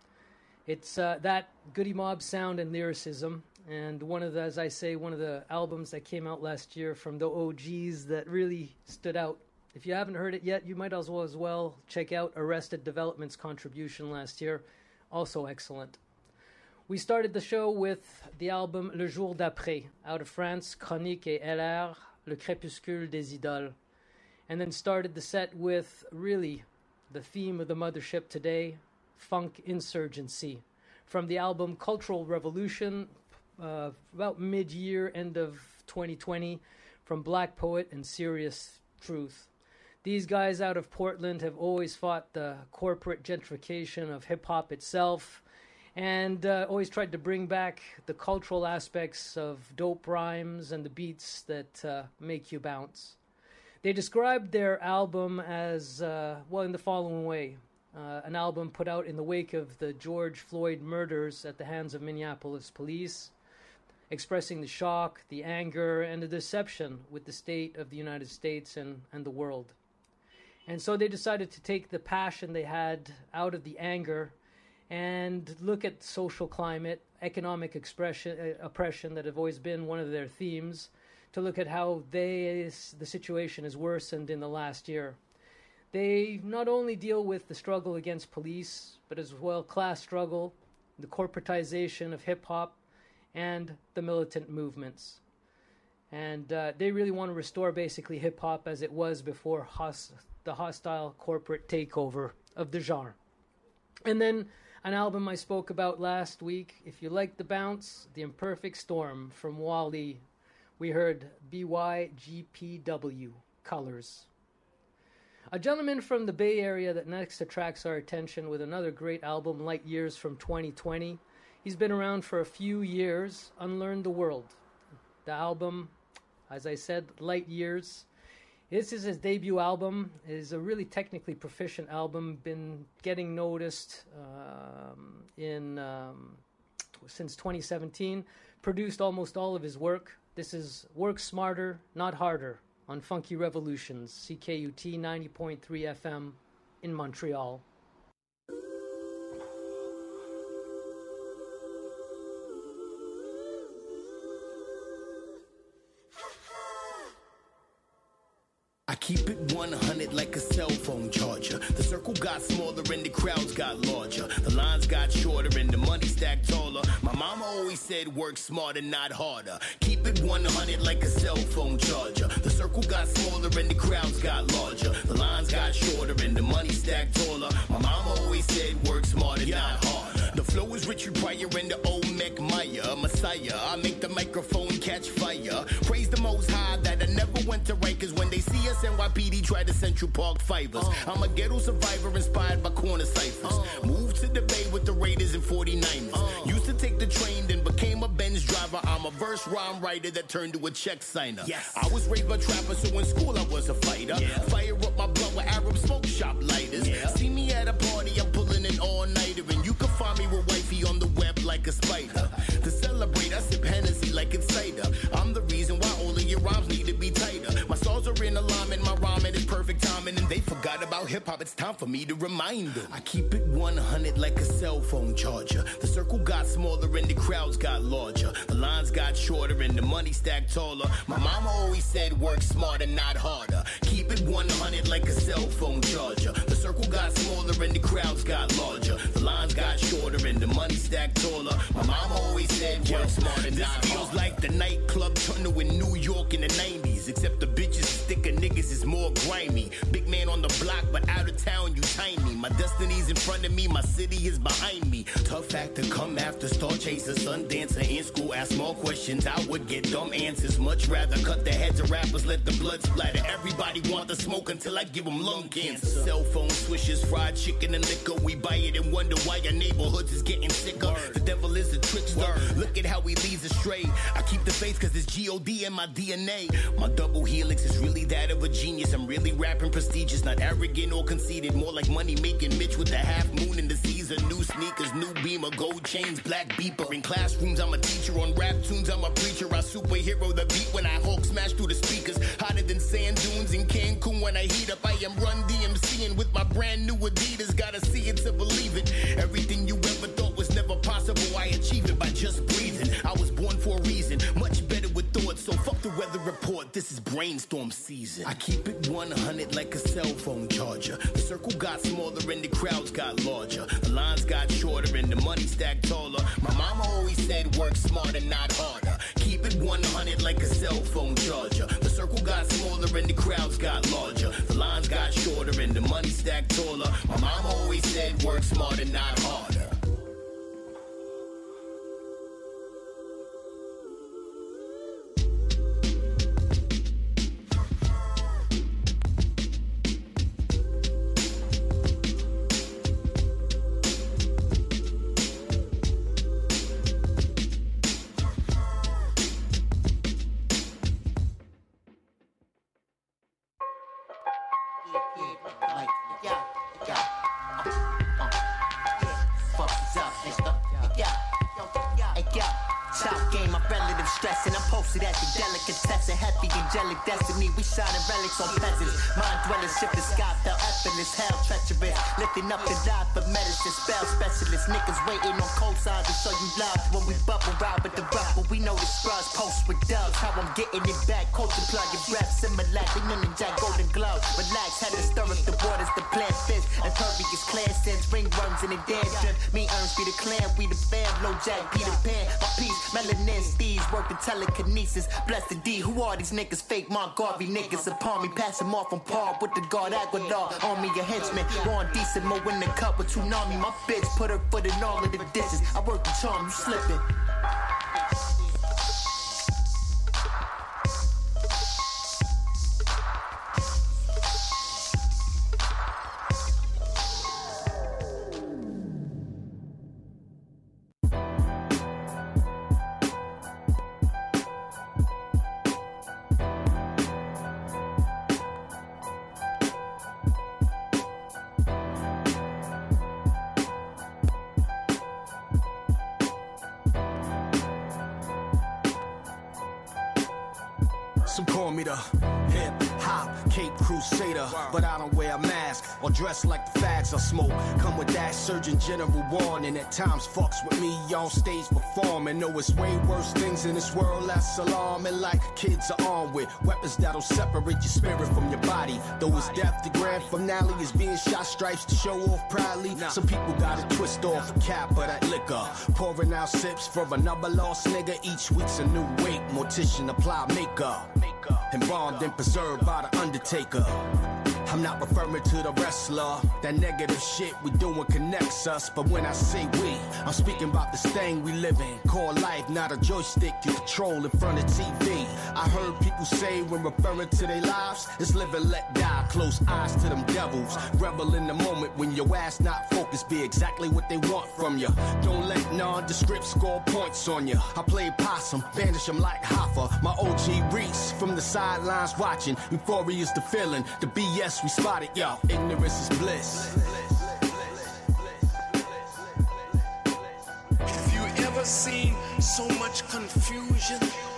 It's uh, that Goody Mob sound and lyricism, and one of the, as I say, one of the albums that came out last year from the O Gs that really stood out. If you haven't heard it yet, you might as well as well check out Arrested Development's contribution last year, also excellent. We started the show with the album Le Jour d'Après, out of France, Chronique et L R, Le Crépuscule des Idoles, and then started the set with, really, the theme of the mothership today, Funk Insurgency, from the album Cultural Revolution, uh, about mid-year, end of twenty twenty, from Black Poet and Serious Truth. These guys out of Portland have always fought the corporate gentrification of hip-hop itself, and uh, always tried to bring back the cultural aspects of dope rhymes and the beats that uh, make you bounce. They described their album as, uh, well, in the following way. Uh, an album put out in the wake of the George Floyd murders at the hands of Minneapolis police, expressing the shock, the anger, and the deception with the state of the United States and, and the world. And so they decided to take the passion they had out of the anger and look at social climate, economic expression, uh, oppression that have always been one of their themes, to look at how they, the situation has worsened in the last year. They not only deal with the struggle against police, but as well class struggle, the corporatization of hip-hop, and the militant movements. And uh, they really want to restore basically hip-hop as it was before hos- the hostile corporate takeover of the genre. And then an album I spoke about last week, if you like the bounce, The Imperfect Storm from Wally. We heard B Y G P W, Colors. A gentleman from the Bay Area that next attracts our attention with another great album, Light Years from twenty twenty. He's been around for a few years, Unlearn the World. The album, as I said, Light Years. This is his debut album. It is a really technically proficient album, been getting noticed um, in um, since twenty seventeen. Produced almost all of his work. This is Work Smarter, Not Harder on Funky Revolutions, C K U T ninety point three F M in Montreal. I keep it one hundred like a cell phone charger. The circle got smaller and the crowds got larger. The lines got shorter and the money stacked taller. My mama always said work smarter, not harder. Keep it one hundred like a cell phone charger. The circle got smaller and the crowds got larger. The lines got shorter and the money stacked taller. My mama always said work smarter, yeah. Not harder. The flow is Richard Pryor and the old Mac Maya. Messiah, I make the microphone catch fire. Praise the Most High that I never went to Rikers. When they see us, N Y P D try to Central Park fivers. Uh. I'm a ghetto survivor inspired by corner ciphers. Uh. Moved to the Bay with the Raiders and forty-niners. Uh. Used to take the train, then became a Benz driver. I'm a verse rhyme writer that turned to a check signer. Yes. I was raised by trappers, so in school I was a fighter. Yeah. Fire up my blood with Arab smoke shop lighters. Yeah. See me at a party, I'm pulling an all-nighter. And you can find me with wifey on the web like a spider. To celebrate, I sip Hennessy like it's cider. I'm the reason why all of your rhymes need to be tighter. My stars are in alignment, my rhyming is perfect timing, and they forgot about hip-hop. It's time for me to remind them. I keep it one hundred like a cell phone charger. The circle got smaller and the crowds got larger. The lines got shorter and the money stacked taller. My mama always said work smarter, not harder. Keep it one hundred like a cell phone charger. The circle got smaller and the crowds got larger. The lines got shorter and the money stacked taller. My mama always said work smarter, not harder. This feels like the nightclub tunnel in New York in the nineties. Except the bitches thicker, niggas is more grimy. Big man on the block, but out of town you tiny. My destiny's in front of me, my city is behind me. Tough act to come after star chaser, sun dancer in school. Ask more questions, I would get dumb answers. Much rather cut the heads of rappers, let the blood splatter. Everybody want the smoke until I give them lung cancer. Cell phone swishes, fried chicken and liquor. We buy it and wonder why your neighborhoods is getting sicker. Word. The devil is a trickster. Word. Look at how he leads astray. I keep the faith cause it's G O D in my D N A. My double helix is really that of a genius. I'm really rapping prestigious, not arrogant or conceited. More like money making Mitch with the half moon in the season. New sneakers, new beamer, gold chains, black beeper. In classrooms I'm a teacher, on rap tunes I'm a preacher. I superhero the beat when I Hulk smash through the speakers. Hotter than sand dunes in Cancun when I heat up. I am Run D M C and with my brand new Adidas. Gotta see it to believe it. Everything you ever thought was never possible, I achieve it by just breathing. I was born for a reason, much better with thoughts. So fuck the weather report, this is brainstorm season. I keep it one hundred like a cell phone charger. The circle got smaller and the crowds got larger. The lines got shorter and the money stacked taller. My mama always said work smarter, not harder. Keep it one hundred like a cell phone charger. The circle got smaller and the crowds got larger. The lines got shorter and the money stacked taller. My mama always said work smarter, not harder. Destiny, we shining relics on peasants. Mind dwellers, shift the sky, fell effortless, hell treacherous. Lifting up the life for medicine, spell specialists. Niggas waiting on cosigns to show you love. When we bubble ride with the ruffle, we know the scrubs post with dubs. How I'm getting it back, multiply your breath, similar. The Union Jack Golden Glove. Relax, had to stir up the waters, the plant fish. Impervious clan sense, ringworms in the dead drip. Me earns be the clan, we the fam, low Jack, Peter Pan. My piece, melanin, steeds, working telekinesis. Bless the D, who are these niggas? Fake Mark Garvey niggas upon me, pass them off on par with the guard Aguilar. On me a henchman, born decent, mo in the cup with tsunami. My bitch put her foot in all of the dishes. I work the charm, you slipping. Some call me the hip-hop Cape Crusader, but I don't wear a mask or dress like the fags I smoke. Come with that Surgeon General warning, at times fucks with me on stage performing. Know it's way worse things in this world that's alarming, like kids are armed with weapons that'll separate your spirit from your body. Though it's death, the grand finale is being shot stripes to show off proudly. Some people gotta twist off a cap of that liquor, pouring out sips for another lost nigga. Each week's a new weight, mortician apply makeup, embalmed and preserved by the Undertaker. I'm not referring to the wrestler. That negative shit we doing connects us. But when I say we, I'm speaking about this thing we live in. Call life, not a joystick you control in front of T V. I heard people say when referring to their lives, it's live and let die. Close eyes to them devils. Revel in the moment when your ass not focused. Be exactly what they want from you. Don't let nondescript score points on you. I play possum, vanish them like Hoffa. My O G Reese from the sidelines watching. Euphoria is the feeling. The B S we spotted, yo. Ignorance is bliss. Have you ever seen So much confusion.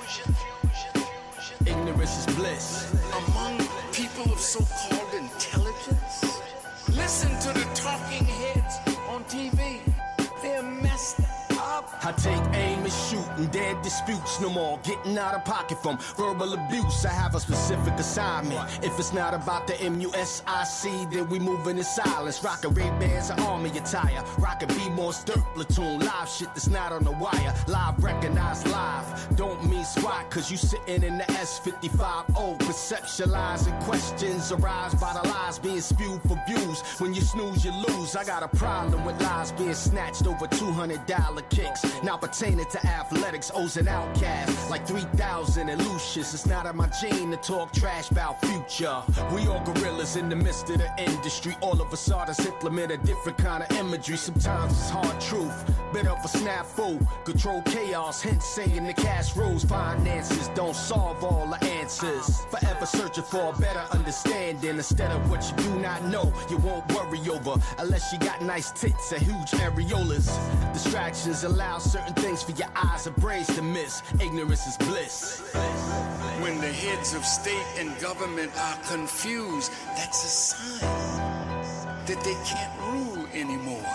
Ignorance is bliss. Among people of so-called intelligence. Listen to the talking heads on T V. They're messed up. I take aim and shoot and dead disputes no more. Getting out of pocket from verbal abuse. I have a specific assignment. If it's not about the M U S I C, then we moving in silence. Rockin' Ray-Bans and army attire. Rockin' B-more stir platoon. Live shit that's not on the wire. Live recognized live. Don't mean squat, cause you sitting in the S fifty-five O. Perceptualizing questions arise by the lies being spewed for views. When you snooze, you lose. I got a problem with lies being snatched over two hundred dollar kicks. Now pertaining to athletics, O's and outcasts. Like three thousand and Lucius. It's not in my gene to talk trash about future. We all gorillas in the midst of the industry. All of us artists implement a different kind of imagery. Sometimes it's hard truth, bit of a snafu. Control chaos, hence saying the cash rules. Finances don't solve all the answers. Forever searching for a better understanding. Instead of what you do not know, you won't worry over. Unless you got nice tits and huge areolas. Distractions allow certain things for your eyes and brains to miss. Ignorance is bliss. When the heads of state and government are confused, that's a sign that they can't rule anymore.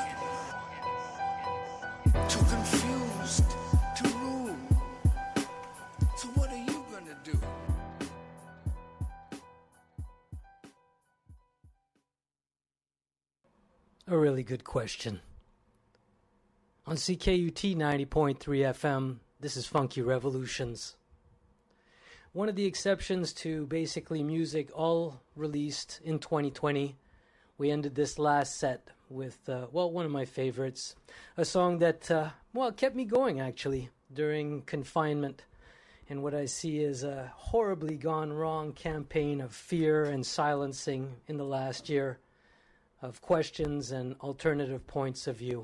Too confused to rule. So what are you gonna do? A really good question. On C K U T ninety point three F M, this is Funky Revolutions. One of the exceptions to basically music all released in twenty twenty. We ended this last set with, uh, well, one of my favorites. A song that, uh, well, kept me going, actually, during confinement. And what I see is a horribly gone wrong campaign of fear and silencing in the last year, of questions and alternative points of view.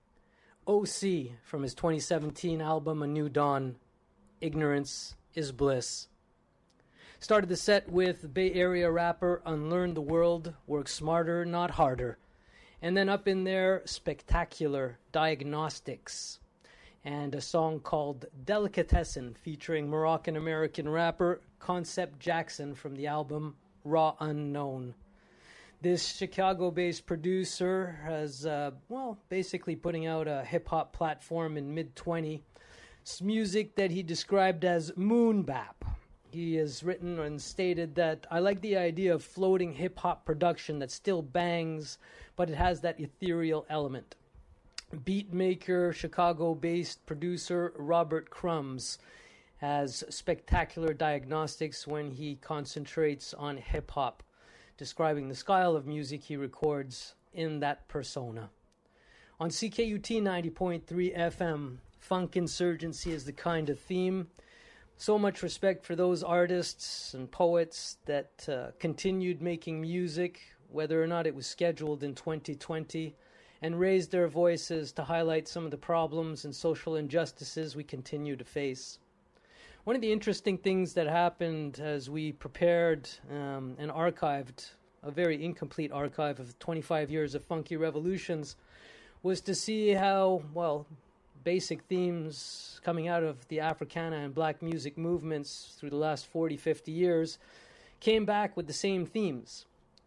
O C from his twenty seventeen album A New Dawn, Ignorance is Bliss. Started the set with Bay Area rapper Unlearn the World, Work Smarter, Not Harder. And then up in there, Spectacular Diagnostics. And a song called Delicatessen featuring Moroccan-American rapper Concept Jackson from the album Raw Unknown. This Chicago-based producer has, uh, well, basically putting out a hip-hop platform in mid twenty. It's music that he described as moon bap. He has written and stated that, I like the idea of floating hip-hop production that still bangs, but it has that ethereal element. Beatmaker, Chicago-based producer Robert Crumbs has Spectacular Diagnostics when he concentrates on hip-hop, describing the style of music he records in that persona. On C K U T ninety point three F M, Funk Insurgency is the kind of theme. So much respect for those artists and poets that uh, continued making music, whether or not it was scheduled in twenty twenty, and raised their voices to highlight some of the problems and social injustices we continue to face. One of the interesting things that happened as we prepared um, and archived a very incomplete archive of twenty-five years of Funky Revolutions was to see how, well, basic themes coming out of the Africana and black music movements through the last forty, fifty years came back with the same themes.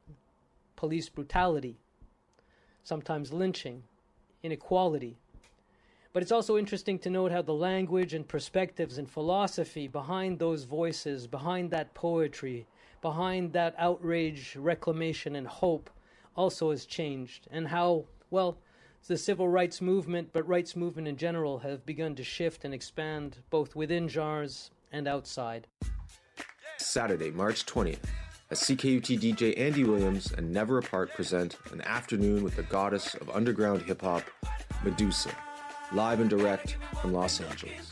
Police brutality, sometimes lynching, inequality. But it's also interesting to note how the language and perspectives and philosophy behind those voices, behind that poetry, behind that outrage, reclamation, and hope also has changed. And how, well, the civil rights movement, but rights movement in general, have begun to shift and expand both within genres and outside. Saturday, March twentieth, as C K U T D J Andy Williams and Never Apart present an afternoon with the goddess of underground hip-hop, Medusa, live and direct from Los Angeles.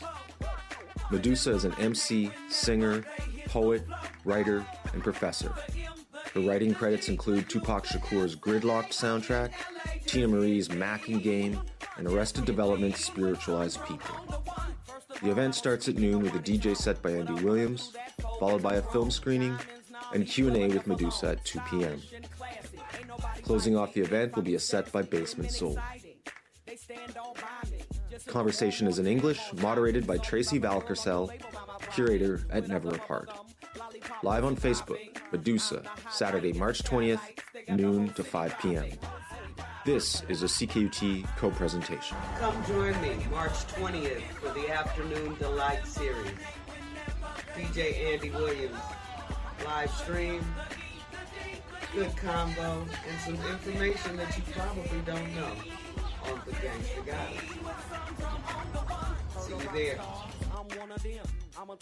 Medusa is an M C, singer, poet, writer, and professor. Her writing credits include Tupac Shakur's Gridlocked soundtrack, Tina Marie's Macking Game, and Arrested Development's Spiritualized People. The event starts at noon with a D J set by Andy Williams, followed by a film screening and Q and A with Medusa at two p.m. Closing off the event will be a set by Basement Soul. conversation is in English, moderated by Tracy Valkersel, curator at Never Apart. Live on Facebook, Medusa, Saturday, March twentieth, noon to five p.m. This is a C K U T co-presentation. Come join me March twentieth for the Afternoon Delight series. D J Andy Williams, live stream, good combo, and some information that you probably don't know on the Gangsta Goddess. See you there.